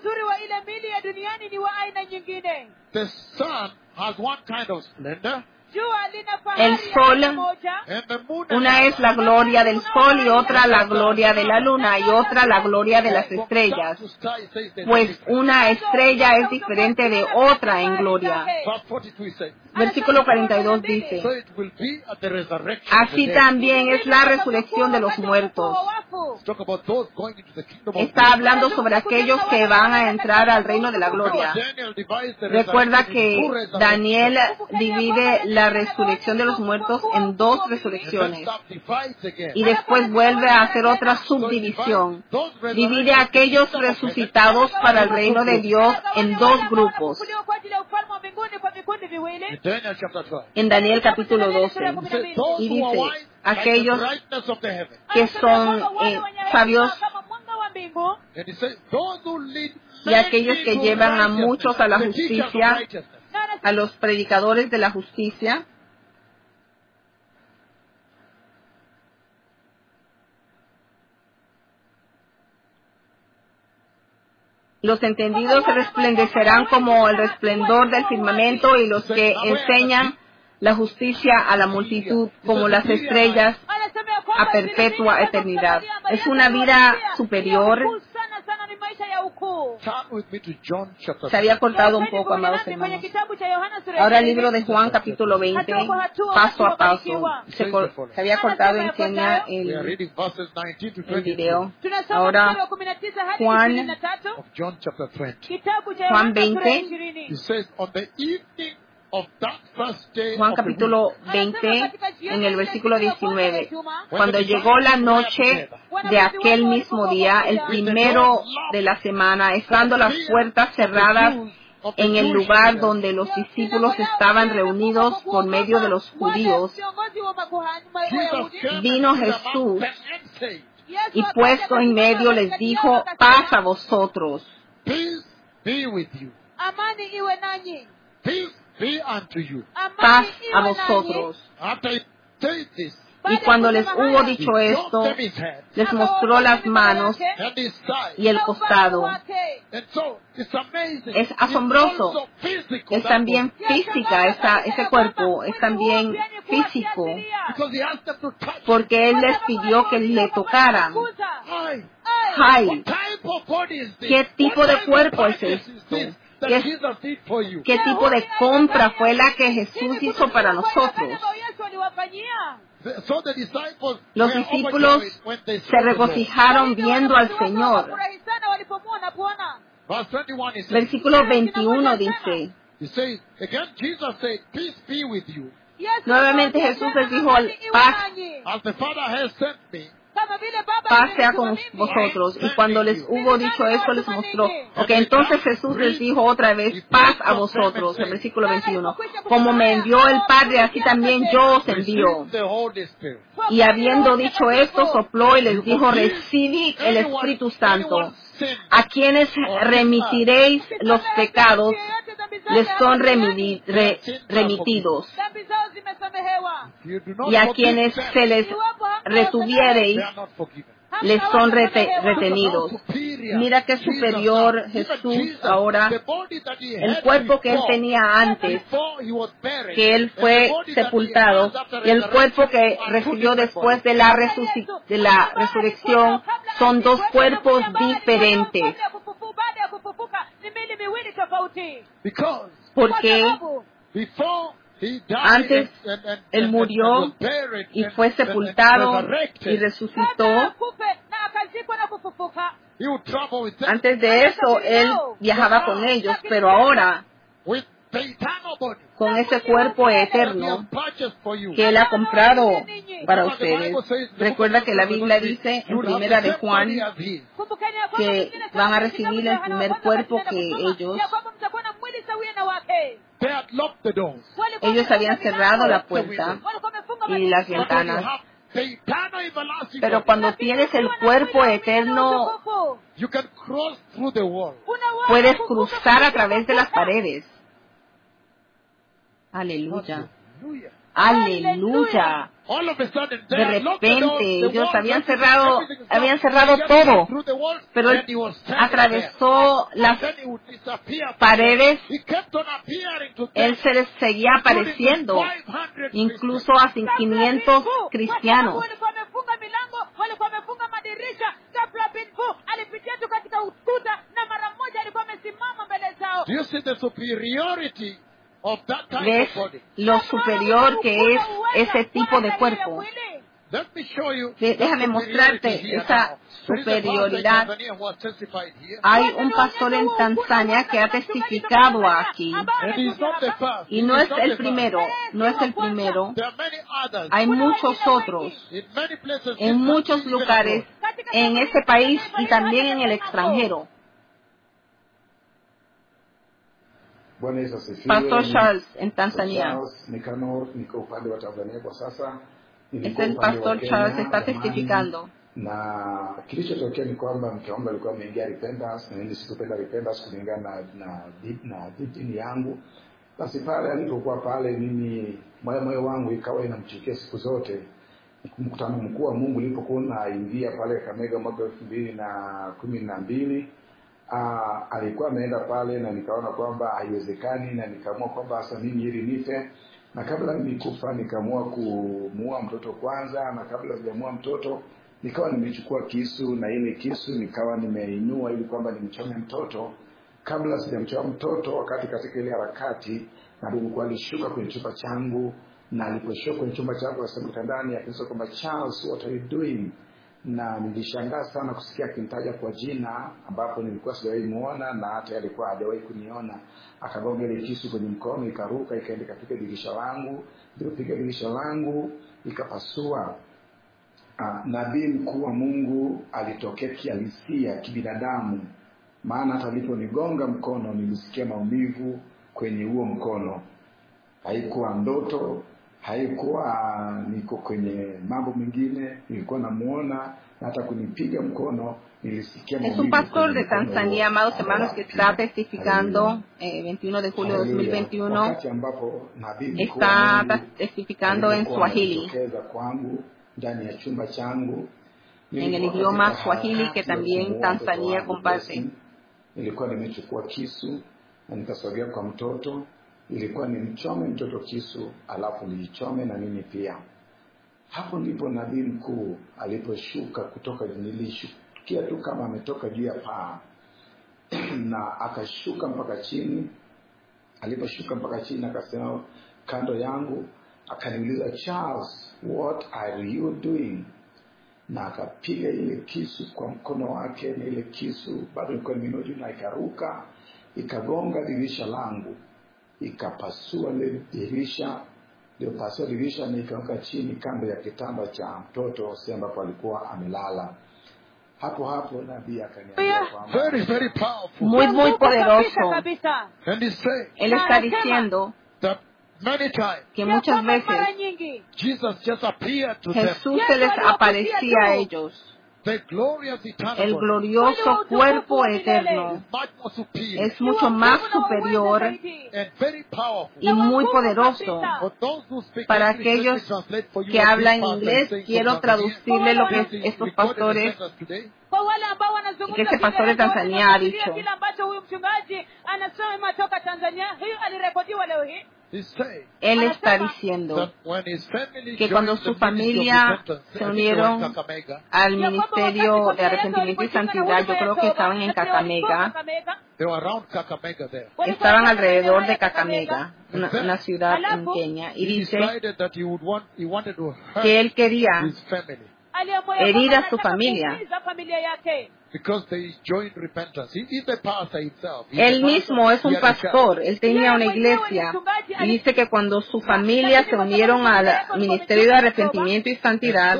The sun has one kind of splendor, El sol, and the moon una es la gloria del sol y otra la gloria de la luna y otra la gloria de las estrellas. Pues una estrella es diferente de otra en gloria. Verse forty-two says, Versículo cuarenta y dos so dice, it will be at the resurrection of the así dead. también es la resurrección de los muertos. Talk about those going into the kingdom of Está hablando sobre aquellos que van a entrar al reino de la gloria. Daniel divides the Recuerda resurrection que into two resurrections. Daniel divide la resurrección de los muertos en dos And then resurrecciones subdivides again. y después vuelve a hacer otra subdivisión. Divide a aquellos resucitados para el reino de Dios en dos grupos. In Daniel chapter twelve. En Daniel capítulo doce. It says, those Y who are dice, wise like the aquellos brightness of the heaven. que son eh, sabios And it says, those who lead y aquellos que many llevan a to muchos a la righteousness, the teachers of justicia, righteousness. a los predicadores de la justicia. Los entendidos resplandecerán como el resplendor del firmamento y los que enseñan la justicia a la multitud como las estrellas a perpetua eternidad. Es una vida superior. Turn with me to John chapter Se había cortado un poco, amados hermanos. Ahora el libro de Juan capítulo veinte, paso a paso. Se, cor- se había cortado, enseña We are el, reading verses nineteen to el twenty-two video. Ahora Juan, of John chapter twenty. Juan veinte, It says, on the evening of that first day Juan of the capítulo veinte, en el versículo diecinueve. Cuando llegó la noche de aquel mismo día, el primero de la semana, estando las puertas cerradas en el lugar donde los discípulos estaban reunidos por medio de los judíos, vino Jesús y puesto en medio les dijo, paz a vosotros. Peace be with you. Peace be unto you. Paz a vosotros. After he said this, Y cuando les hubo he dicho showed esto, them his hand les mostró las manos and his side. y el costado. And so, it's amazing. Es asombroso. It's also physical, Es that también body. física, esa, ese cuerpo es también físico, Because he asked them to touch. porque Él les pidió que le tocaran. Hi. Ay, What type of body is this? ¿qué tipo What de type of cuerpo es purchase is esto? this that ¿Qué- Jesus did for you? ¿Qué tipo de compra fue la que Jesús hizo para nosotros? So the disciples Los were discípulos overjoyed when they se saw the Lord. regocijaron viendo al Señor. Verse twenty-one is Versículo veintiuno dice, he says, again Jesus said, peace be with you. nuevamente Jesús les dijo, paz, As the Father has sent me, paz sea con vosotros. Y cuando les hubo dicho eso, les mostró. Ok, entonces Jesús les dijo otra vez, paz a vosotros. El versículo veintiuno. Como me envió el Padre, así también yo os envío. receive the Holy Spirit. Y habiendo dicho esto, sopló y les dijo, recibid el Espíritu Santo. A quienes remitiréis los pecados, les son remidi- re- remitidos. You do not Y a forgive quienes them, se les retuviereis, they are not forgiven. les son rete- retenidos. Mira qué superior Jesús ahora, el cuerpo que él tenía antes, que él fue sepultado, y el cuerpo que recibió después de la, resuc- de la resurrección, son dos cuerpos diferentes. Porque antes él murió y fue sepultado y resucitó. Antes de eso él viajaba con ellos, pero ahora con ese cuerpo eterno que él ha comprado para ustedes. Recuerda que la Biblia dice en primera de Juan que van a recibir el primer cuerpo que ellos ellos habían cerrado la puerta y las ventanas. Pero cuando tienes el cuerpo eterno, puedes cruzar a través de las paredes. Aleluya. Aleluya. De repente ellos habían cerrado, habían cerrado todo, pero él atravesó las paredes. Él se les seguía apareciendo, incluso a quinientos cristianos. Do you see the superiority? ¿Ves lo superior que es ese tipo de cuerpo? Déjame mostrarte esa superioridad. Hay un pastor en Tanzania que ha testificado aquí. Y no es el primero, no es el primero. Hay muchos otros en muchos lugares en ese país y también en el extranjero. Pastor Charles en Tanzania. Es el pastor Charles, está testificando. Na kilichotokea ni kwamba mke wangu alikuwa ameingia repentance na mimi sikupenda repentance kulingana na na na dini yangu. Basi pale alipokuwa pale, mimi moyo moyo wangu ikawa inamchukia siku zote. Mkutano mkuu wa Mungu ulipokuwa unaingia pale Kamega mwaka elfu mbili na kumi na mbili, ah alikuwa ameenda pale na nikaona kwamba haiwezekani, na nikaamua kwamba sasa mimi ili nife, na kabla nikufa nikaamua kumuua mtoto kwanza, na kabla sijamuua mtoto nikawa nimechukua kisu, na ile kisu nikawa nimeinua ili kwamba nimchome mtoto. Kabla sijamchoma mtoto, wakati katika ile harakati, na Mungu alishuka kwenye chumba changu, na aliposhuka kwenye chumba changu akasema ndani, akisema kwamba Charles, what are you doing? Na nilishangaa sana kusikia akinitaja kwa jina ambapo nilikuwa sijawahi muona, na hata alikuwa hajawahi kuniona. Akagonga ile kisu kwenye mkono, ikaruka ikaenda katika dirisha langu, ilipiga dirisha langu ikapasua. Ah, nabii mkuu wa Mungu alitokea kihalisia kibinadamu, maana hata aliponigonga mkono nilisikia maumivu kwenye huo mkono. Haikuwa ndoto, haikuwa niko kwenye mambo mengine, nilikuwa namuona, na hata kunipiga mkono nilisikia maumivu. Es un pastor de Tanzania, amados hermanos, que está testificando eh, veintiuno de julio de dos mil veintiuno. Está testificando en Swahili, ndani ya chumba changu, en el idioma Swahili que también Tanzania comparte. Nilikuwa nimechukua kisu na nikasogea kwa mtoto, ilikuwa nimchome mtoto kisu, alafu nilichome na mimi pia. Hapo ndipo nabii mkuu aliposhuka kutoka, nilishukia tu kama ametoka juu ya paa na akashuka mpaka chini. Aliposhuka mpaka chini akasema kando yangu, akaniuliza, Charles, what are you doing? Na akapiga ile kisu kwa mkono wake, na ile kisu bado ilikuwa imenoja, na ikaruka ikagonga dirisha langu, ikapasua ile dirisha, ndio pasua dirisha, na ikaanguka chini kando ya kitanda cha mtoto si ambapo alikuwa amelala. Hapo hapo nabii akaniambia kwamba very very powerful, muy muy poderoso. And he said, Él está diciendo that many times que muchas veces Jesus just appeared to Jesús them. se les aparecía a ellos El glorioso cuerpo eterno es mucho más superior y muy poderoso. Para aquellos que hablan inglés, quiero traducirle lo que estos pastores, que ese pastor de Tanzania ha dicho. Él está diciendo que cuando su familia se unieron al Ministerio de Arrepentimiento y Santidad, yo creo que estaban en Kakamega, estaban alrededor de Kakamega, una, una ciudad en Kenia, y dice que él quería herir a su familia. Él mismo es un pastor, él tenía una iglesia, y dice que cuando su familia se unieron al Ministerio de Arrepentimiento y Santidad,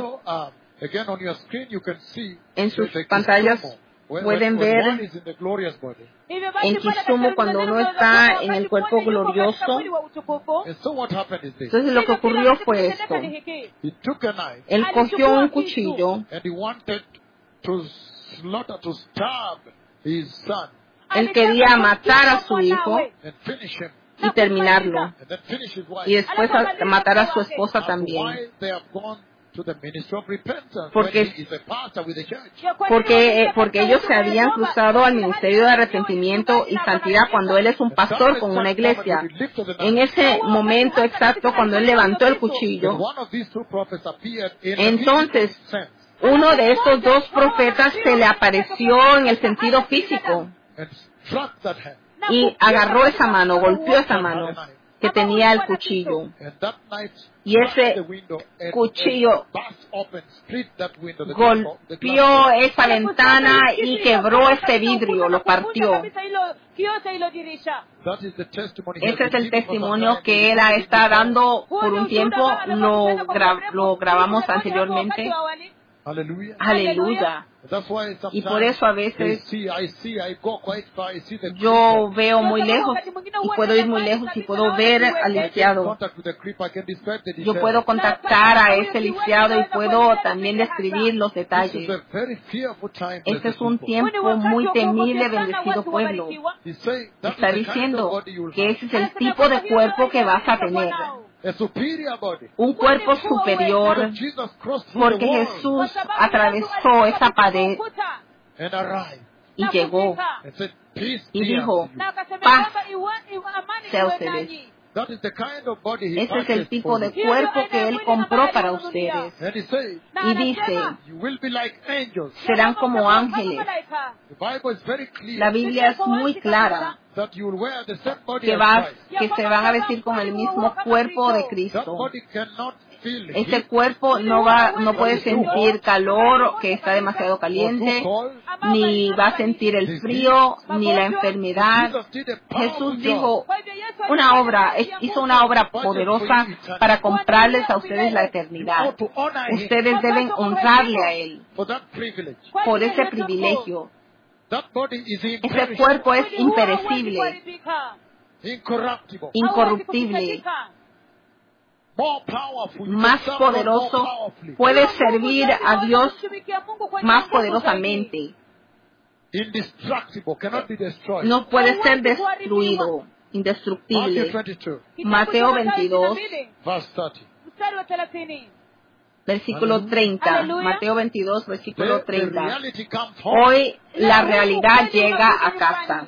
en sus pantallas pueden ver en Kisumu cuando uno está en el cuerpo glorioso. Entonces lo que ocurrió fue esto. Él cogió un cuchillo. Él quería matar a su hijo y terminarlo. Y después a matar a su esposa también. Porque, porque, porque ellos se habían cruzado al Ministerio de Arrepentimiento y Santidad cuando él es un pastor con una iglesia. En ese momento exacto, cuando él levantó el cuchillo, entonces uno de estos dos profetas se le apareció en el sentido físico y agarró esa mano, golpeó esa mano que tenía el cuchillo. Y ese cuchillo golpeó esa ventana y quebró ese vidrio, lo partió. Ese es el testimonio que él está dando por un tiempo. Lo, gra lo grabamos anteriormente. Aleluya. Y por eso a veces yo veo muy lejos y puedo ir muy lejos y puedo ver al lisiado. Yo puedo contactar a ese lisiado y puedo también describir los detalles. Este es un tiempo muy temible, bendecido pueblo. Está diciendo que ese es el tipo de cuerpo que vas a tener. Un cuerpo superior, porque Jesús atravesó esa pared y llegó y dijo, paz sea a ustedes. Ese es el tipo de cuerpo que Él compró para ustedes. Y dice, serán como ángeles. La Biblia es muy clara que, vas, que se van a vestir con el mismo cuerpo de Cristo. Ese cuerpo no va, no puede sentir calor, que está demasiado caliente, ni va a sentir el frío, ni la enfermedad. Jesús dijo una obra, hizo una obra poderosa para comprarles a ustedes la eternidad. Ustedes deben honrarle a Él por ese privilegio. Ese cuerpo es imperecible, incorruptible, más poderoso, puede servir a Dios más poderosamente. No puede ser destruido, indestructible. Mateo veintidós, versículo treinta. Mateo veintidós, versículo treinta. Hoy la realidad llega a casa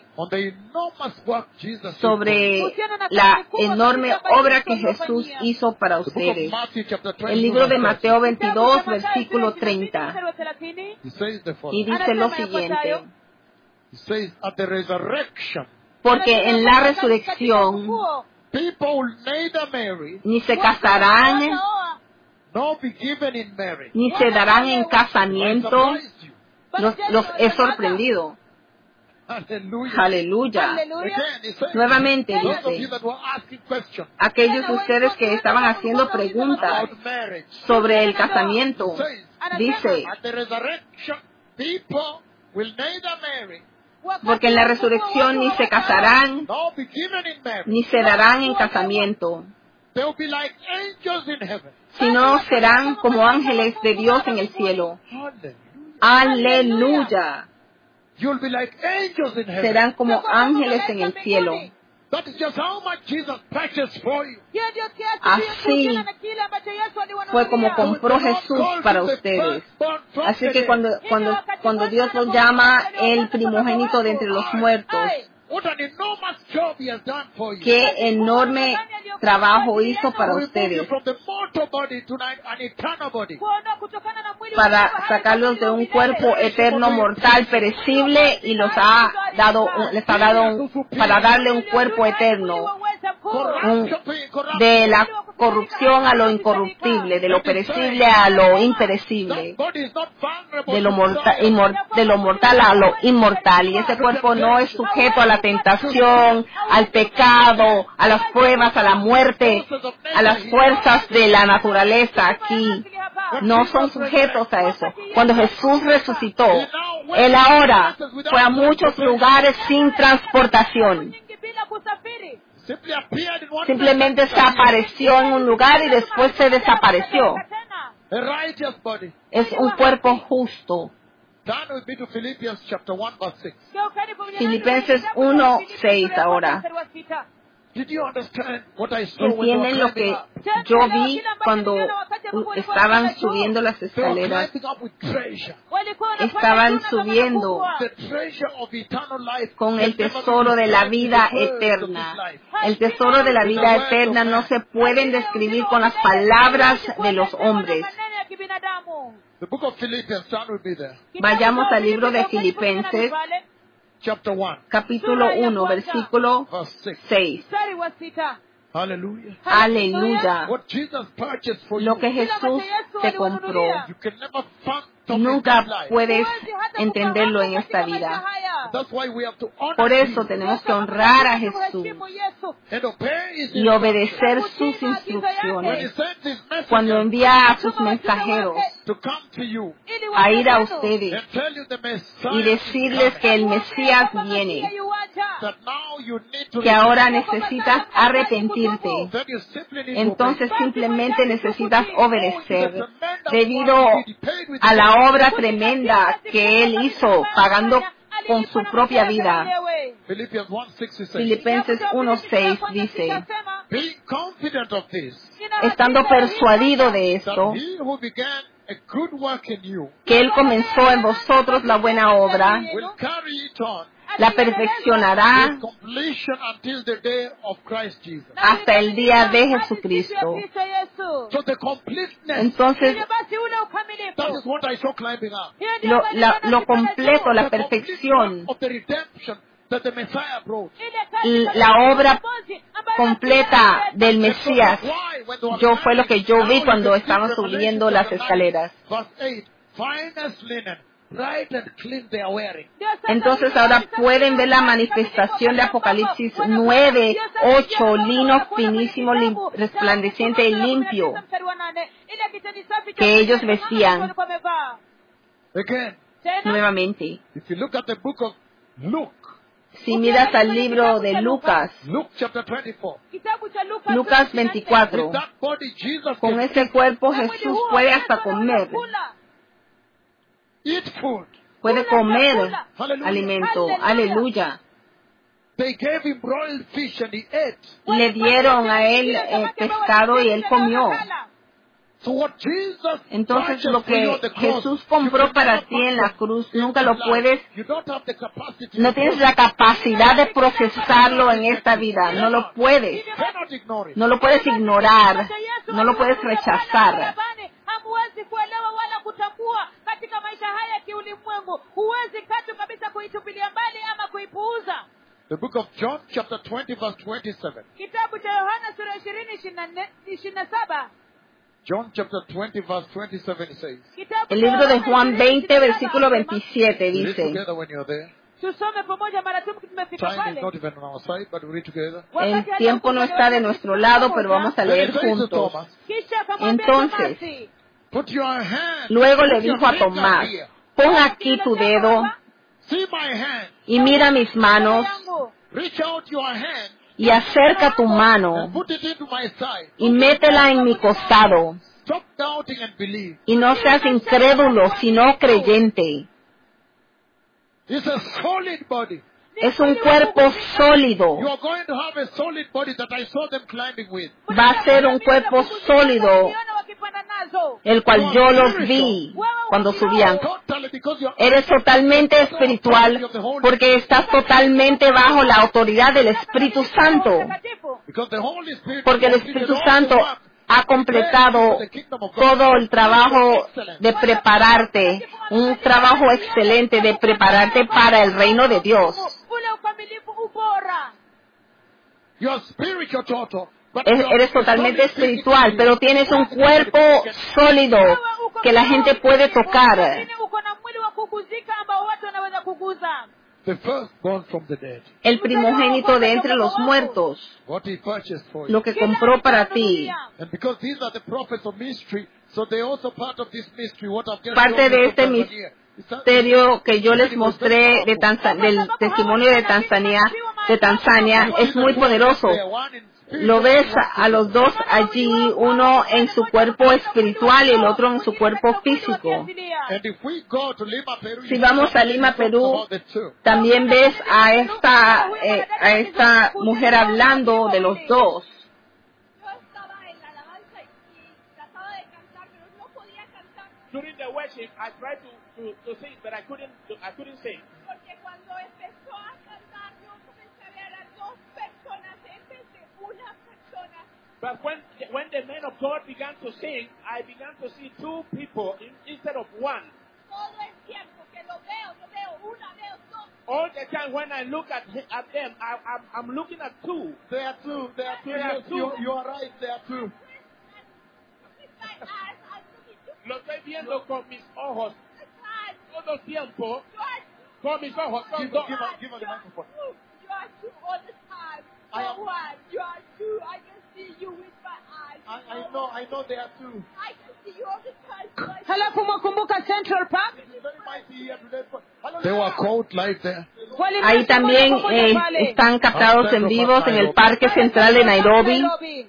sobre la enorme obra que Jesús hizo para ustedes. El libro de Mateo veintidós, versículo treinta. Y dice lo siguiente. Porque en la resurrección ni se casarán, ni se darán en casamiento. Los, los he sorprendido. Aleluya. Nuevamente dice, aquellos de ustedes que estaban haciendo preguntas sobre el casamiento, dice, porque en la resurrección ni se casarán, ni se darán en casamiento, sino serán como ángeles de Dios en el cielo. Aleluya. You'll be like angels in heaven. Serán como ángeles en el cielo. That is just how much Jesus purchased for you. Así fue como compró Jesús para ustedes. Así que cuando, cuando, cuando Dios los llama el primogénito de entre los muertos, qué enorme trabajo hizo para ustedes, para sacarlos de un cuerpo eterno, mortal, perecible, y los ha dado, les ha dado un, para darle un cuerpo eterno, un, de la corrupción a lo incorruptible, de lo perecible a lo imperecible, de lo mortal, inmor, de lo mortal a lo inmortal. Y ese cuerpo no es sujeto a la tentación, al pecado, a las pruebas, a la muerte, a las fuerzas de la naturaleza aquí. No son sujetos a eso. Cuando Jesús resucitó, Él ahora fue a muchos lugares sin transportación. Simplemente se apareció en un lugar y después se desapareció. Es un cuerpo justo. Filipenses uno, seis ahora. ¿Entienden lo que yo vi cuando estaban subiendo las escaleras? Estaban subiendo con el tesoro de la vida eterna. El tesoro de la vida eterna no se pueden describir con las palabras de los hombres. Vayamos al libro de Filipenses, capítulo uno, versículo seis. Aleluya. Aleluya. Lo que Jesús te compró, nunca puedes entenderlo en esta vida. Por eso tenemos que honrar a Jesús y obedecer sus instrucciones cuando envía a sus mensajeros a ir a ustedes y decirles que el Mesías viene, que ahora necesitas arrepentirte. Entonces simplemente necesitas obedecer debido a la obra tremenda que Él hizo pagando con su propia vida. Filipenses uno seis dice, estando persuadido de esto, que Él comenzó en vosotros la buena obra, la perfeccionará hasta el día de Jesucristo. Entonces, lo, la, lo completo, la perfección, la obra completa del Mesías, yo fue lo que yo vi cuando estaba subiendo las escaleras. Entonces ahora pueden ver la manifestación de Apocalipsis nueve, ocho, lino finísimo, lim- resplandeciente y limpio que ellos vestían. Nuevamente, si miras al libro de Lucas, Lucas veinticuatro, con ese cuerpo Jesús puede hasta comer. Puede comer alimento. Aleluya. Le dieron a él eh, pescado y él comió. Entonces lo que Jesús compró para ti en la cruz, nunca lo puedes, no tienes la capacidad de procesarlo en esta vida. No lo puedes. No lo puedes ignorar. No lo puedes rechazar. Huwezi kuelewa wala kutambua katika maisha haya ya kiulimwengu. Huwezi katu kabisa kuitupilia mbali ama kuipuuza. The book of John chapter twenty verse twenty-seven. Kitabu cha Yohana sura ishirini ishirini na saba. John chapter twenty verse twenty-seven says. El libro de Juan veinte versículo veintisiete dice. Tusome pamoja mara tu tumefika pale. El tiempo no está de nuestro lado, pero vamos a leer juntos. Entonces, luego le dijo a Tomás, pon aquí tu dedo y mira mis manos y acerca tu mano y métela en mi costado Stop doubting and believe. Y no seas incrédulo, sino creyente. It's a solid body. Es un cuerpo sólido. You are going to have a solid body that I saw them climbing with. Va a ser un cuerpo sólido, el cual yo los vi cuando subían. Totally, because you are Eres totalmente espiritual porque estás totalmente bajo la autoridad del Espíritu Santo. because the Holy Spirit Porque el Espíritu Santo ha completado todo el trabajo de prepararte, un trabajo excelente de prepararte para el reino de Dios. You are spiritual total. But Es- you are Eres totalmente solid espiritual, physically. pero tienes un cuerpo sólido que la gente puede tocar. The firstborn from the dead. El primogénito de entre los muertos, What he purchased for you. lo que compró para ti. And because these are the prophets of mystery, so they're also part of this mystery. What I've just Parte shown you de from este Tanzania. It's a- misterio que yo les mostré de Tanza- del testimonio de Tanzania, de Tanzania es muy poderoso. Lo ves a los dos allí, uno en su cuerpo espiritual y el otro en su cuerpo físico. And if we go to Lima, Peru, Si you vamos see a Lima, something Perú, about the two. también ves a esta, eh, a esta mujer hablando de los dos. Yo estaba en la alabanza y, y trataba de cantar, pero no podía cantar During the worship, I tried to, to, to sing, but I couldn't. I couldn't sing. porque cuando empezó a cantar yo comencé a ver a dos personas en vez de una persona. But when when the man of God began to sing, I began to see two people in, instead of one. Todo el tiempo que lo veo, lo veo una, veo dos. All the time when I look at hi- at them, I, I'm I'm looking at two. There are two. There are two. There are Yes, two. You, you are right. There are two. With my eyes, I'm looking to Lo estoy viendo con mis ojos the side. todo el tiempo. You are Con mis ojos. Son Give, dos. give, her, give her the microphone. two. You are two all the time. I No am- one. You are two. I can see you with my eyes. I, I know. I know there are two. I can see you all the time. So I Halafu mwakumbuka Central Park, It's very mighty here today. They were caught live there. Ahí también eh, están captados en vivos en el Parque Central de Nairobi.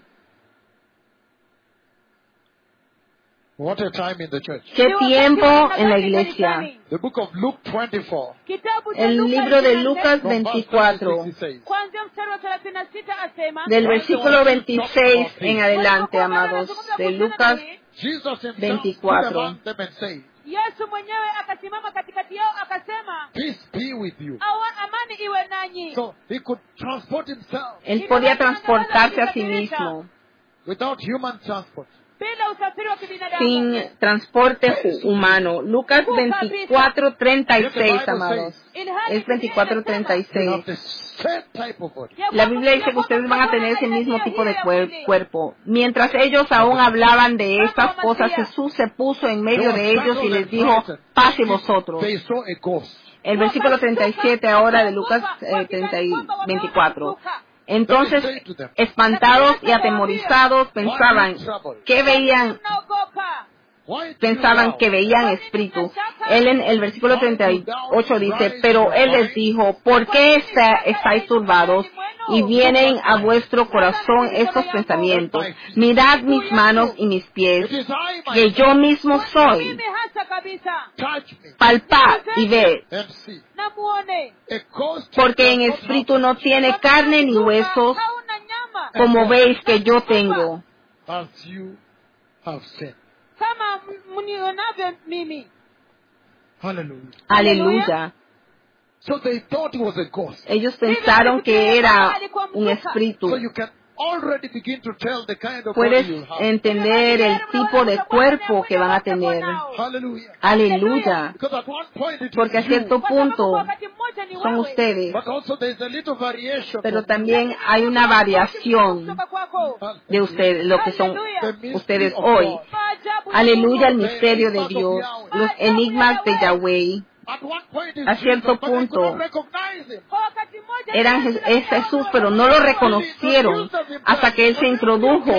What a time in the church. ¿Qué tiempo en la iglesia? The book of Luke twenty-four. El libro de Lucas From verse veinticuatro, thirty-six, it says, kuanzia mstari wa thelathini na sita asema, del versículo veintiséis en adelante, amados, de Lucas Jesus himself veinticuatro. stood among them and said, Yesu mwenyewe akasimama katikati yao akasema, peace be with you. "Awa- amani iwe nanyi." So he could transport himself Él podía transportarse a sí mismo without human transport. bila usafiri wa kibinadamu. sin transporte hu- humano. Lucas veinticuatro treinta y seis, amados. Es veinticuatro treinta y You seis. have the same type of body. La Biblia dice que ustedes van a tener ese mismo tipo de cuer- cuerpo. Mientras ellos aún hablaban de estas cosas, Jesús se puso en medio de ellos y les dijo, paz y vosotros. They saw a ghost. El versículo treinta y siete ahora de Lucas eh, treinta y veinticuatro. Entonces, espantados y atemorizados, pensaban que veían, Naogopa. Why do pensaban you que veían espíritu. Él en el versículo treinta y ocho dice, pero él les dijo, ¿por qué está- estáis turbados y vienen a vuestro corazón estos pensamientos? Mirad mis manos y mis pies, It is I, my que yo mismo soy. Mimi hasa kabisa. touch me Palpad y ved, and see. Na muone. A ghost porque en does not espíritu no tiene carne ni huesos, Hauna nyama. como veis que yo tengo. have as you have seen. Kama mnionavyo mimi. Hallelujah. Aleluya. So they thought it was a ghost. Ellos pensaron que era un espíritu. So you can already begin to tell the kind of Puedes body you'll have. entender el tipo de cuerpo que van a tener. Hallelujah. Aleluya. Because at one point it Porque a was you, cierto punto Wakati mmoja ni son wewe. ustedes, but also there's a little variation. pero from también hay una variación Kutoka kwako. de ustedes, lo que son the mystery ustedes of hoy. God. Maajabu ya Aleluya, el Mungu. misterio de Dios, los enigmas de Yahweh. At one point it's A cierto Jesus, but they punto, couldn't recognize him. Kwa wakati mmoja Eran Je- es Jesús, pero no lo reconocieron hasta que Él se introdujo.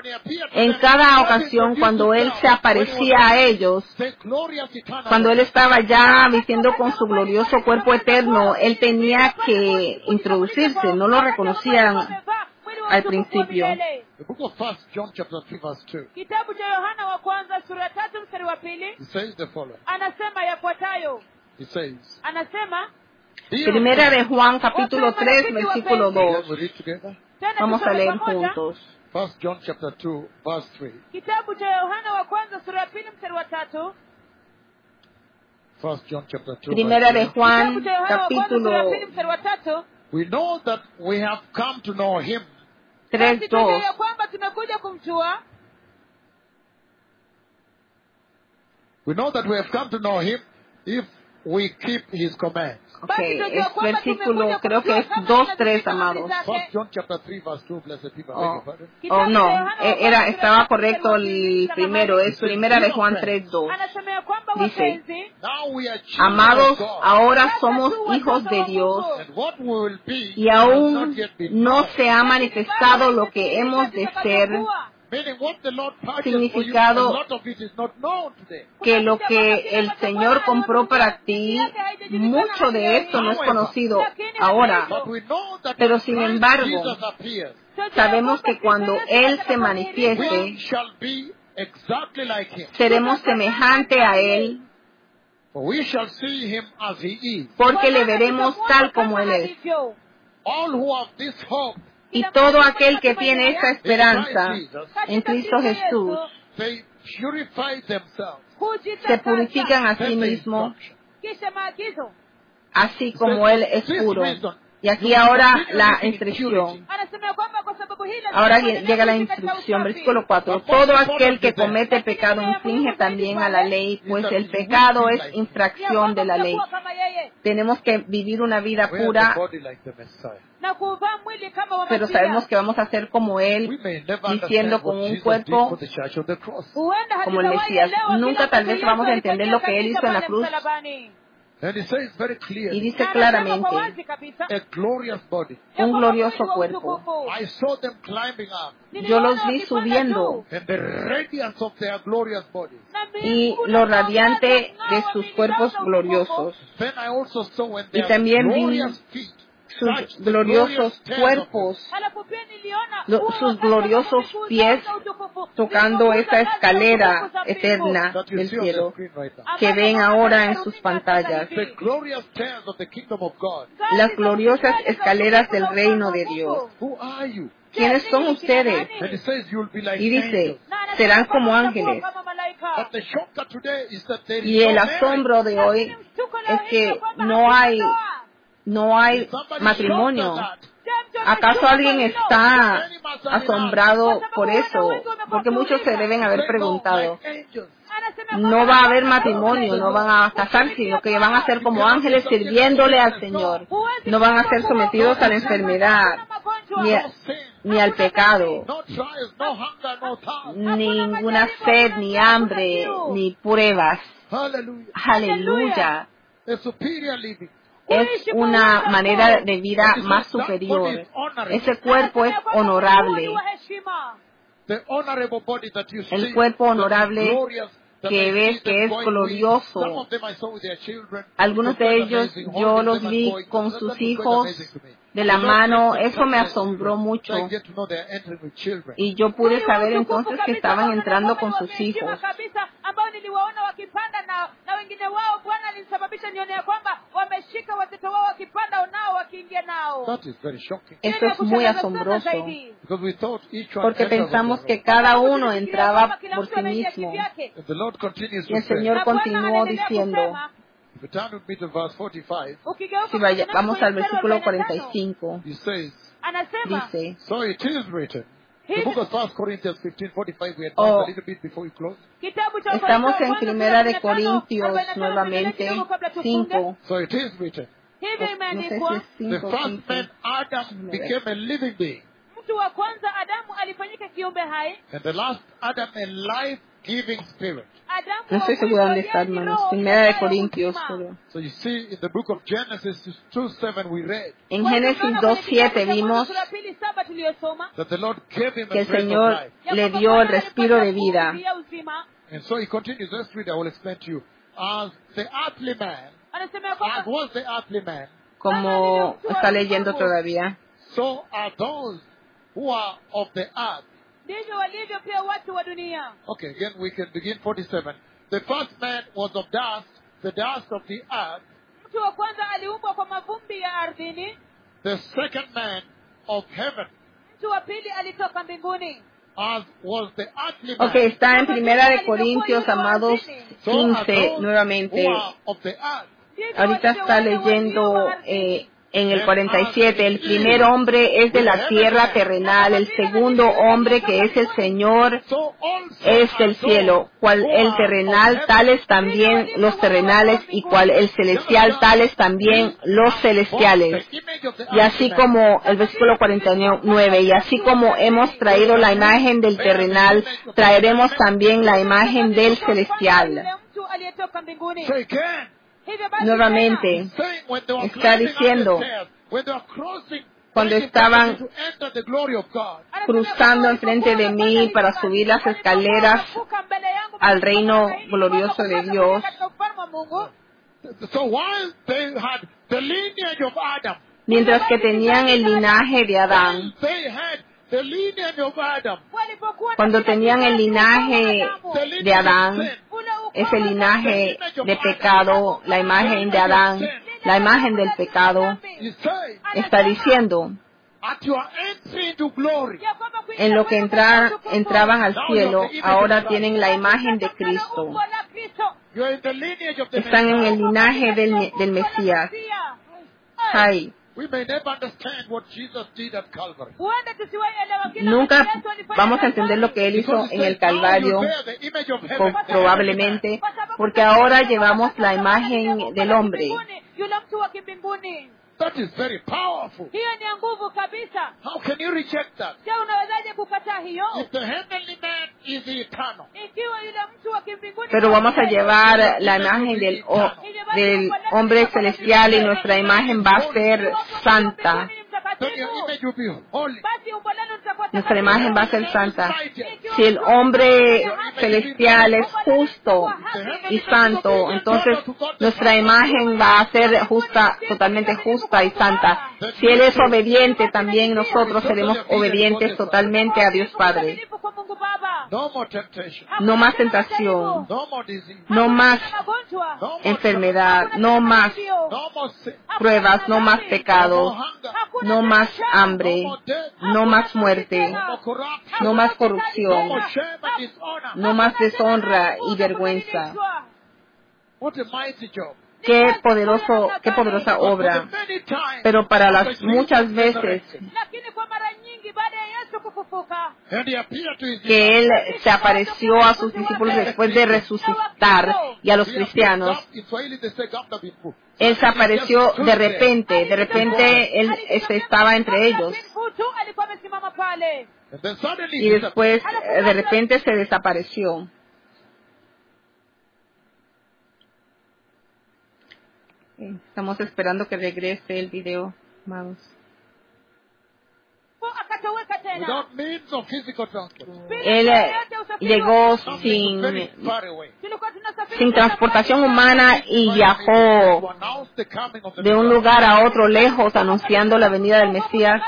En cada ocasión, cuando Él se aparecía a ellos, cuando Él estaba ya vistiendo con su glorioso cuerpo eterno, Él tenía que introducirse, no lo reconocían al principio. The book of First John chapter three verse two. Kitabu cha Yohana wa kwanza sura ya tatu mstari wa pili. It says the following. Anasema yafuatayo. It says. Anasema. Primera de Juan capítulo tres versículo dos. We read together. Vamos a leer juntos. First John chapter two verse three. Kitabu cha Yohana wa kwanza sura ya pili mstari wa tatu. First John chapter two. Primera de Juan capítulo. We know that we have come to know him. tres dos. We know that we have come to know him if we keep his commands. Okay, es versículo, creo que es dos tres, amados. First John chapter three verse two, blessed people. Oh, oh no, era, estaba correcto el primero, es primera de Juan tres dos. Dice, amados, ahora somos hijos de Dios y aún no se ha manifestado lo que hemos de ser. Significado que lo que el Señor compró para ti, mucho de esto no es conocido ahora, pero sin embargo sabemos que cuando Él se manifieste seremos semejante a Él, porque le veremos tal como Él es. Y todo aquel que tiene esta esperanza en Cristo Jesús se purifican a sí mismos, así como Él es puro. Y aquí ahora la instrucción. Ahora llega la instrucción, versículo cuatro. Todo aquel que comete pecado infringe también a la ley, pues el pecado es infracción de la ley. Tenemos que vivir una vida pura, pero sabemos que vamos a ser como Él, diciendo con un cuerpo como el Mesías. Nunca tal vez vamos a entender lo que Él hizo en la cruz. Y dice claramente, un glorioso cuerpo. Yo los vi subiendo y lo radiante de sus cuerpos gloriosos. Y también vi sus gloriosos cuerpos, lo, sus gloriosos pies tocando esa escalera eterna del cielo que ven ahora en sus pantallas. Las gloriosas escaleras del reino de Dios. ¿Quiénes son ustedes? Y dice, serán como ángeles. Y el asombro de hoy es que no hay No hay matrimonio. ¿Acaso alguien está asombrado por eso? Porque muchos se deben haber preguntado. No va a haber matrimonio, no van a casarse, sino que van a ser como ángeles sirviéndole al Señor. No van a ser sometidos a la enfermedad, ni, a, ni al pecado, ninguna sed, ni hambre, ni pruebas. Aleluya. Es una manera de vida más superior. Ese cuerpo es honorable. El cuerpo honorable que ves que es glorioso. Algunos de ellos yo los vi con sus hijos de la mano. Eso me asombró mucho. Y yo pude saber entonces que estaban entrando con sus hijos. Esto es muy asombroso, porque pensamos que cada uno entraba por sí mismo. Y el Señor continuó diciendo, si vaya, vamos al versículo cuarenta y cinco, dice, The book of First Corinthians fifteen forty-five, we had oh, a little bit before we close. Estamos en Primera de Corintios nuevamente cinco. So it is written. No sé si es cinco, the first man, Adam, became a living being. And the last Adam, a life-giving spirit. No estoy segura dónde está, hermanos. Primera de Corintios. Pero... So you see, in the book of Genesis two seven we read. En Génesis dos siete vimos that the Lord gave him que a el breath Señor of life. le dio el respiro de vida. And so he continues. Let's read. I will explain to you. As the earthly man, as was the earthly man, Como está leyendo todavía. so are those who are of the earth ndivyo walivyo pia watu wa dunia. Okay, again we can begin forty-seven. The first man was of dust, the dust of the earth. Mtu wa kwanza aliumbwa kwa mavumbi ya ardhini. The second man of heaven. Mtu wa pili alitoka mbinguni. As was the earthly man. Okay, está en Primera de Corintios, amados, quince, nuevamente. Ahorita está leyendo eh, en el cuarenta y siete, el primer hombre es de la tierra terrenal, el segundo hombre, que es el Señor, es del cielo, cual el terrenal, tales también los terrenales, y cual el celestial, tales también los celestiales. Y así como el versículo cuarenta y nueve, y así como hemos traído la imagen del terrenal, traeremos también la imagen del celestial. Nuevamente, está diciendo, cuando estaban cruzando enfrente de mí para subir las escaleras al reino glorioso de Dios, mientras que tenían el linaje de Adán, cuando tenían el linaje de Adán, ese linaje de pecado, la imagen de Adán, la imagen del pecado, está diciendo, en lo que entra, entraban al cielo, ahora tienen la imagen de Cristo. Están en el linaje del, del Mesías. Ay. Nunca vamos a entender lo que Él hizo en el Calvario, probablemente, porque ahora llevamos la imagen del hombre. That is very powerful. Hiyo ni nguvu kabisa. How can you reject that? Je, unawezaje kukataa hiyo? If the heavenly man is eternal. Ikiwa yule mtu wa mbinguni. Pero vamos a llevar la imagen del, o, del hombre celestial y nuestra imagen va a ser santa. Nuestra imagen va a ser santa. Si el hombre celestial es justo y santo, entonces nuestra imagen va a ser justa, totalmente justa y santa. Si Él es obediente, también nosotros seremos obedientes totalmente a Dios Padre. No más tentación, no más enfermedad, no más pruebas, no más pecado, no más hambre, no más muerte, no más corrupción, no más deshonra y vergüenza. Qué poderoso, qué poderosa obra. Pero para las muchas veces que Él se apareció a sus discípulos después de resucitar y a los cristianos, Él se apareció de repente, de repente Él estaba entre ellos. Y después de repente se desapareció. Estamos esperando que regrese el video, amados. Él llegó sin, sin transportación humana y viajó de un lugar a otro lejos anunciando la venida del Mesías.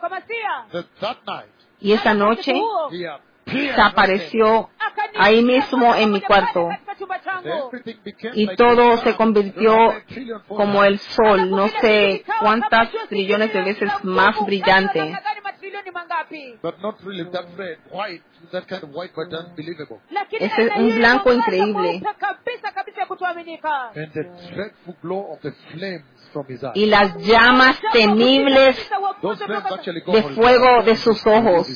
Y esa noche se apareció ahí mismo en mi cuarto. Y todo se convirtió como el sol, no sé cuántas trillones de veces más brillante. Ese es un blanco increíble. Y las llamas temibles de fuego de sus ojos.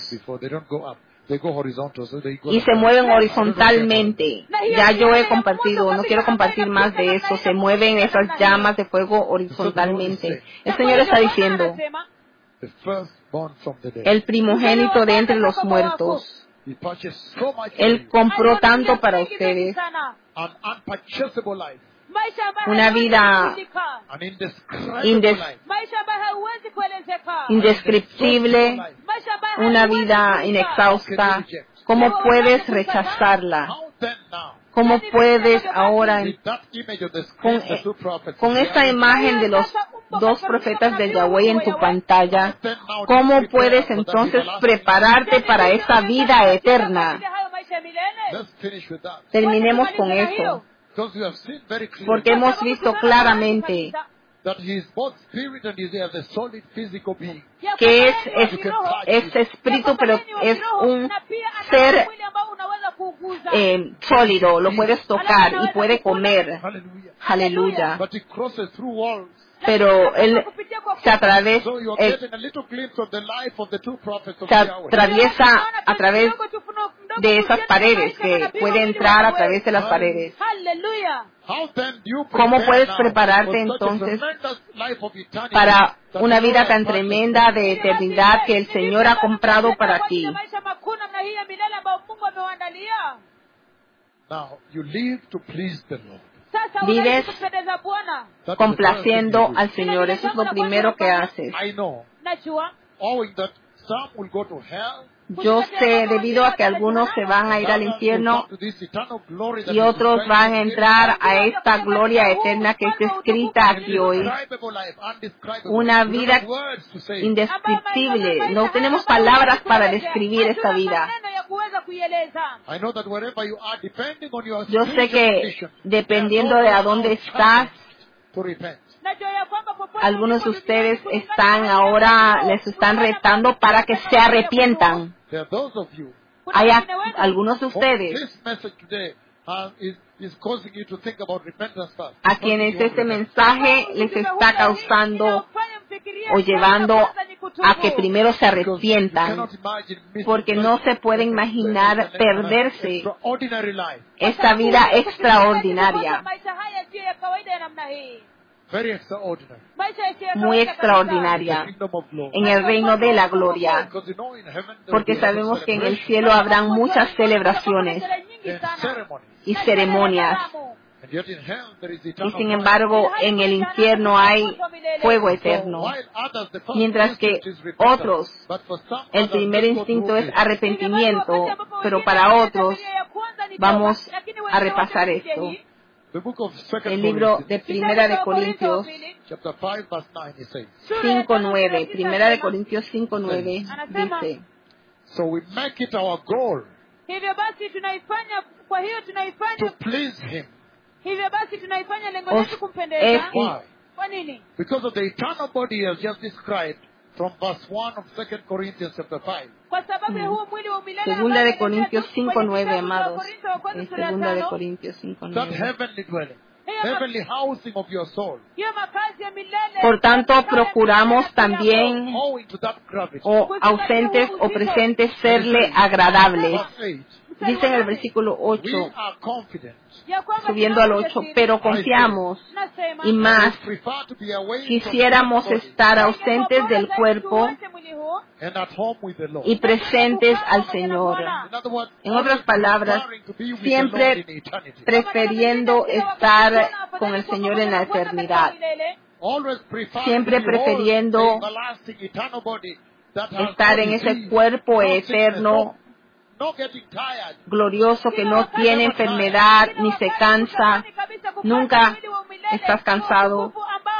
Y se mueven horizontalmente. Ya yo he compartido, no quiero compartir más de eso. Se mueven esas llamas de fuego horizontalmente. El Señor está diciendo, el primogénito de entre los muertos. Él compró tanto para ustedes. Una vida indes indescriptible, una vida inexhausta. ¿Cómo puedes rechazarla? ¿Cómo puedes ahora, con, con esta imagen de los dos profetas de Yahweh en tu pantalla, cómo puedes entonces prepararte para esa vida eterna? Terminemos con eso, porque hemos visto claramente que es, es, es espíritu, pero es un ser eh, sólido, lo puedes tocar y puede comer. Aleluya. Pero él se atraviesa, él se atraviesa a través de esas paredes, que puede entrar a través de las paredes. ¿Cómo puedes prepararte entonces para una vida tan tremenda de eternidad que el Señor ha comprado para ti? Vives complaciendo al Señor. Eso es lo primero que haces. Yo sé, debido a que algunos se van a ir al infierno y otros van a entrar a esta gloria eterna que está escrita aquí hoy. Una vida indescriptible. No tenemos palabras para describir esta vida. Yo sé que dependiendo de a dónde estás, algunos de ustedes están ahora, les están retando para que se arrepientan. Hay a, algunos de ustedes a quienes este mensaje les está causando o llevando a que primero se arrepientan, porque no se puede imaginar perderse esta vida extraordinaria. Muy extraordinaria en el reino de la gloria, porque sabemos que en el cielo habrán muchas celebraciones y ceremonias, y sin embargo en el infierno hay fuego eterno, mientras que otros, el primer instinto es arrepentimiento, pero para otros vamos a repasar esto. El libro de Primera de Corintios cinco nueve, Primera de Corintios cinco nueve dice: So we make it our goal hivyo basi tunaifanya, kwa hiyo tunaifanya to please him. Hivyo basi tunaifanya lengo letu kumpendeza. Why? Kwa nini? Because of the eternal body he has just described from verse one of Second Corinthians chapter five. Kwa sababu ya huo mwili wa umilele. Segunda de Corintios cinco nueve, amados. Segunda de Corintios cinco nueve. That heavenly dwelling. Heavenly housing of your soul. Por tanto, procuramos también, o ausentes o presentes, serle agradables. Dice en el versículo ocho, subiendo al ocho, pero confiamos, y más, quisiéramos estar ausentes del cuerpo y presentes al Señor. En otras palabras, siempre prefiriendo estar con el Señor en la eternidad. Siempre prefiriendo estar en ese cuerpo eterno, glorioso, que no tiene enfermedad ni se cansa. Nunca estás cansado.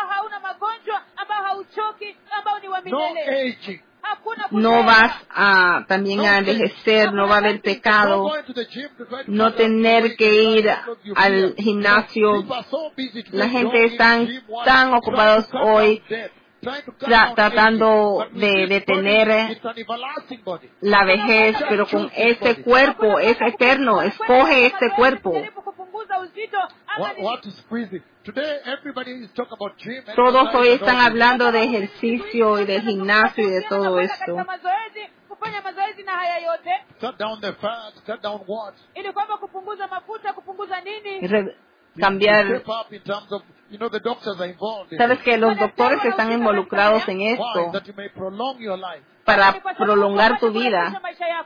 No vas a también a envejecer, no va a haber pecado, no tener que ir al gimnasio. La gente está tan ocupados hoy Tra tratando de detener la vejez, pero con este cuerpo es eterno. Escoge este cuerpo. Todos hoy están hablando de ejercicio y de gimnasio y de todo esto. Cambiar. Sabes que los doctores están involucrados en esto para prolongar tu vida,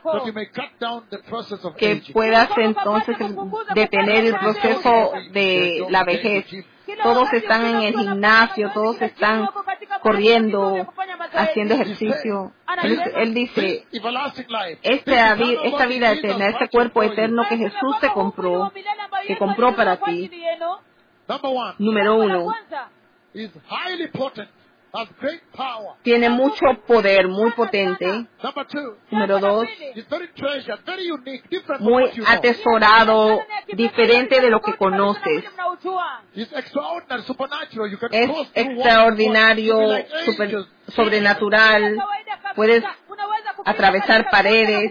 que puedas entonces detener el proceso de la vejez. Todos están en el gimnasio, todos están corriendo, haciendo ejercicio. Él, él dice, esta, vi- esta vida eterna, este cuerpo eterno que Jesús te compró, que compró para ti, número uno, is highly potent, has great power. tiene mucho poder, muy potente. Number two, Número dos, is very treasured, very unique, different from muy what you know. atesorado, diferente de lo que conoces. It's extraordinary, supernatural. You can Es cross through walls, extraordinario, be like super- angels. sobrenatural. Puedes atravesar paredes.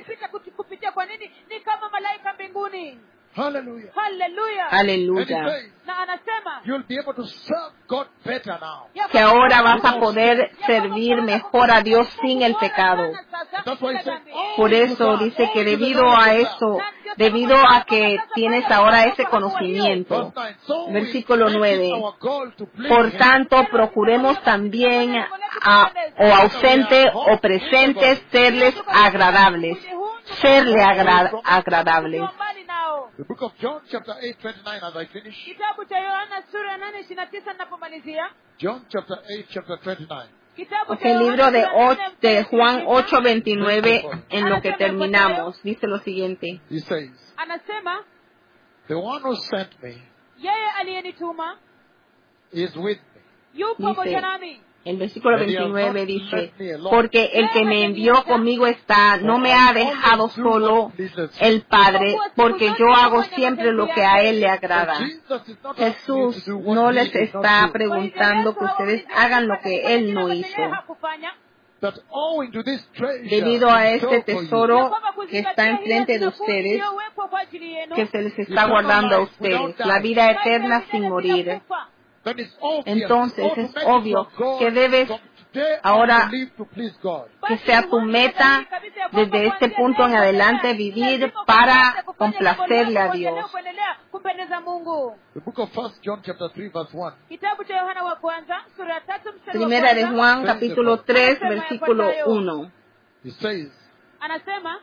Hallelujah. Hallelujah. And he Aleluya. says, Na anasema you'll be able to serve God better now. Que ahora vas a poder servir mejor a Dios sin el pecado. That's why he said, oh, Por eso dice que debido a eso, debido a que tienes ahora ese conocimiento, verse nine, so we versículo make it nueve, our goal to please por him. tanto procuremos también a, o ausente o presentes serles agradables, serle agra- agradables. The book of John chapter eight twenty-nine as I finish. Kitabu cha Yohana sura ya nane ishirini na tisa ninapomalizia. John chapter eight chapter twenty-nine. Kitabu cha El libro Yohana de, sura ya och- nane de Juan ishirini na tisa, ocho veintinueve, en lo que terminamos, dice lo siguiente. He says, anasema the one who sent me yeye aliyenituma is with me. yu Dice, pamoja nami. el versículo veintinueve dice, porque el que me envió conmigo está, no me ha dejado solo el Padre, porque yo hago siempre lo que a Él le agrada. Jesus is not Jesús asking you to do what no he les did not está do. preguntando que ustedes hagan lo que Él no hizo. That owing to this treasure Debido a in store este for you, tesoro que está enfrente de ustedes, que se les está guardando a ustedes, la vida eterna sin morir. then it's obvious, Entonces es automatic obvio for God que debes from today ahora on to live to please God. que sea tu meta desde este punto en adelante vivir para complacerle a Dios. The book of First John chapter three verse one. Kitabu cha Yohana wa kwanza sura ya tatu mstari wa Primera de kwanza, Juan capítulo tres versículo uno. He says, anasema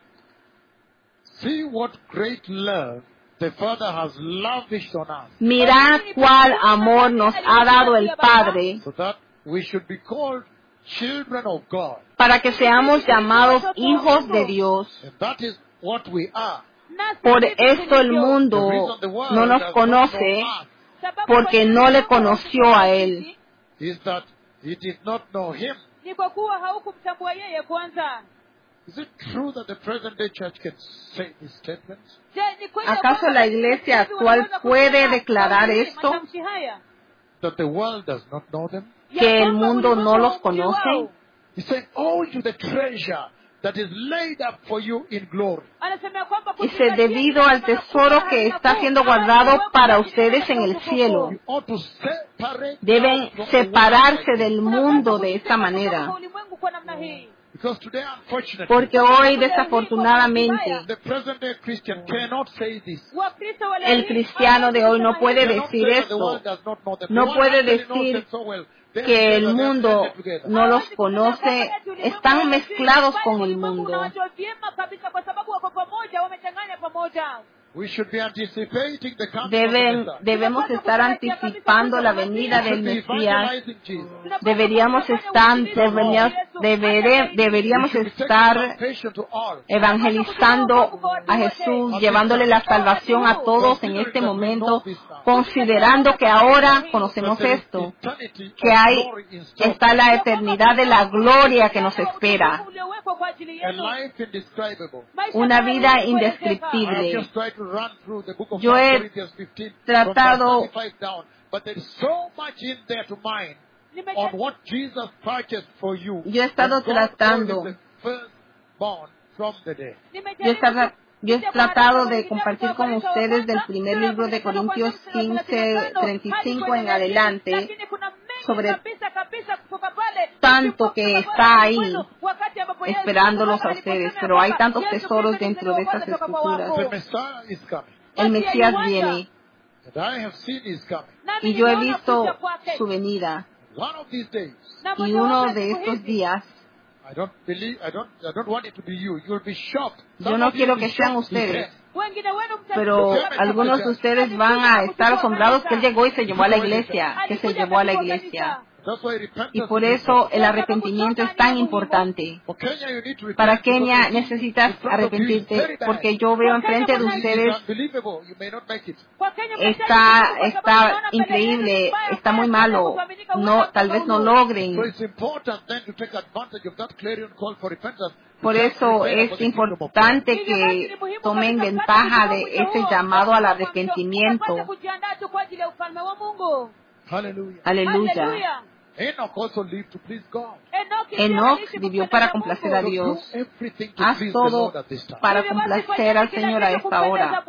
see what great love the Father has lavished on us, Mirad cuál amor nos ha dado el Padre so that we should be called children of God. para que seamos llamados hijos de Dios. And that is what we are. Por esto el The mundo reason the world no nos does not conoce know us porque no le conoció a Él. is that he did not know him. ni kwa kuwa haukumtambua yeye kwanza. Is it true that the present day church can say these statements? Je, ni kweli ¿Acaso kwamba la iglesia actual puede declarar esto? matamshi haya? That the world does not know them? ¿Que el mundo no los conoce? He's saying, oh, to the treasure that is laid up for you in glory. Anasema kwamba Dice, debido al tesoro que está siendo guardado para ustedes en el cielo. You ought to separate Deben out from the separarse world. del mundo de esta manera. ulimwengu kwa namna hii. Because today, unfortunately, Porque hoy, desafortunadamente, the present day Christian cannot say this. Wakristo wale el cristiano de hoy no puede They cannot decir say that the esto, world does not know them. The no world puede actually knows decir them so well. They're que el together, they're mundo blended together. no los conoce, están mezclados con el mundo. Unawajua vyema kabisa kwa sababu wako pamoja, wamechanganya pamoja. We should be anticipating the coming Deben, of the Messiah. debemos estar anticipando la venida We del should be Mesías. evangelizing Jesus. Deberíamos estar, deberíamos, deberé- deberíamos We should be taking estar salvation to all. evangelizando a Jesús, llevándole la salvación a todos en este momento, considerando que ahora conocemos esto, Eternity que of hay, glory in store. está la eternidad de la gloria que nos espera, Uliowekwa kwa ajili A yenu. life indescribable. una vida I have indescriptible. just tried to run through the book of Yo First he Corinthians fifteen tratado- from verse twenty-five down, but there is so much in there to mine on what Jesus purchased for you. Yo he estado And God tratando- called him the firstborn from the dead. Yo he, tra- yo he tratado de compartir con ustedes del primer libro de Corintios quince, treinta y cinco en adelante, sobre tanto que está ahí esperándolos a ustedes, pero hay tantos tesoros dentro de estas escrituras. The Messiah is coming. El Mesías viene And I have seen his coming. y yo he visto su venida, One of these days, y uno de estos días, I don't believe, I don't, I don't want it to be you. You'll be shocked. yo Some no of you quiero will be que sean shocked he ustedes, came. pero algunos de ustedes van a estar asombrados que él llegó y se llevó a la iglesia, que se llevó a la iglesia. Y por eso el arrepentimiento es tan importante. Para Kenia necesitas arrepentirte, porque yo veo enfrente de ustedes, está, está increíble, está muy malo, no, tal vez no logren. Por eso es importante que tomen ventaja de ese llamado al arrepentimiento. Aleluya. Enoch vivió para complacer a Dios. Haz todo para complacer al Señor a esta hora.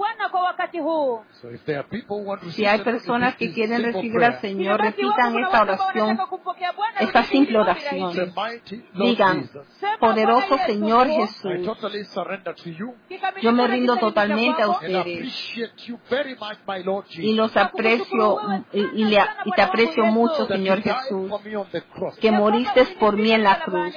Si hay personas que quieren recibir al Señor, repitan esta oración, esta simple oración. Digan: poderoso Señor Jesús, yo me rindo totalmente a ustedes y los aprecio y, y, le, y te aprecio mucho, Señor Jesús, que moriste por mí en la cruz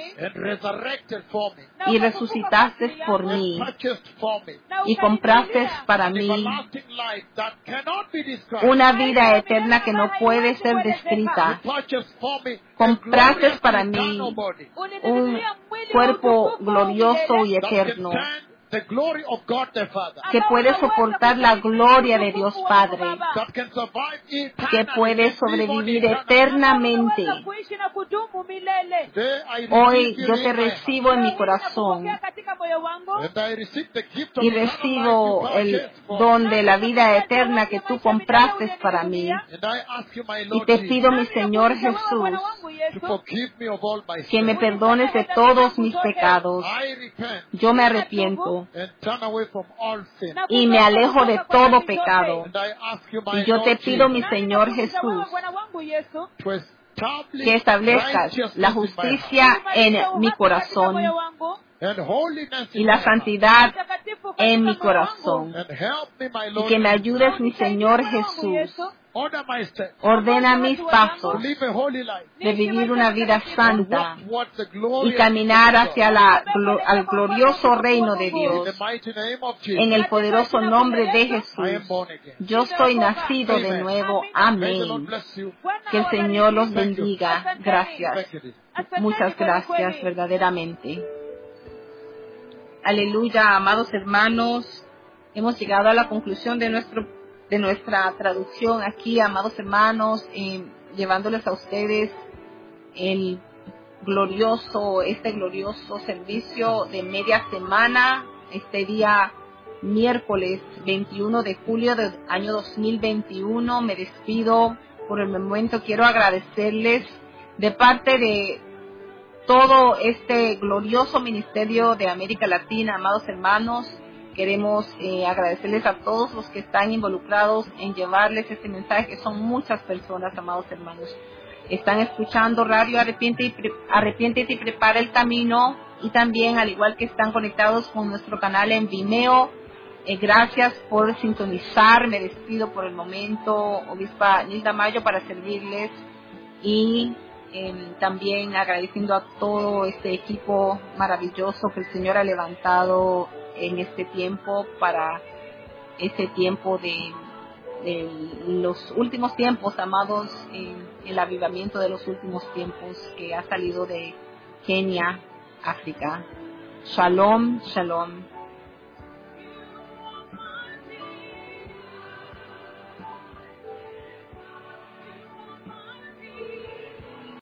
y resucitaste por mí y compraste para mí una vida eterna que no puede ser descrita. Compraste para mí un cuerpo glorioso y eterno que puede soportar la gloria de Dios Padre, que puede sobrevivir eternamente. Hoy yo te recibo en mi corazón y recibo el don de la vida eterna que tú compraste para mí. Y te pido, mi Señor Jesús, que me perdones de todos mis pecados. Yo me arrepiento y me alejo de todo pecado. Y yo te pido, mi Señor Jesús, que establezcas la justicia en mi corazón y la santidad en mi corazón. Y que me ayudes, mi Señor Jesús. Ordena mis pasos de vivir una vida santa y caminar hacia la, al glorioso reino de Dios. En el poderoso nombre de Jesús, yo soy nacido de nuevo. Amén. Que el Señor los bendiga. Gracias. Muchas gracias, verdaderamente. Aleluya, amados hermanos. Hemos llegado a la conclusión de nuestro de nuestra traducción aquí, amados hermanos, eh, llevándoles a ustedes el glorioso, este glorioso servicio de media semana, este día miércoles veintiuno de julio del año dos mil veintiuno. Me despido por el momento. Quiero agradecerles de parte de todo este glorioso ministerio de América Latina, amados hermanos. Queremos eh, agradecerles a todos los que están involucrados en llevarles este mensaje, que son muchas personas, amados hermanos. Están escuchando Radio Arrepiente y Pre- Arrepiéntete y Prepara el Camino, y también, al igual que están conectados con nuestro canal en Vimeo. Eh, gracias por sintonizar. Me despido por el momento, Obispa Nilda Mayo, para servirles, y eh, también agradeciendo a todo este equipo maravilloso que el Señor ha levantado en este tiempo, para ese tiempo de, de los últimos tiempos, amados, en el avivamiento de los últimos tiempos que ha salido de Kenia, África. Shalom, shalom.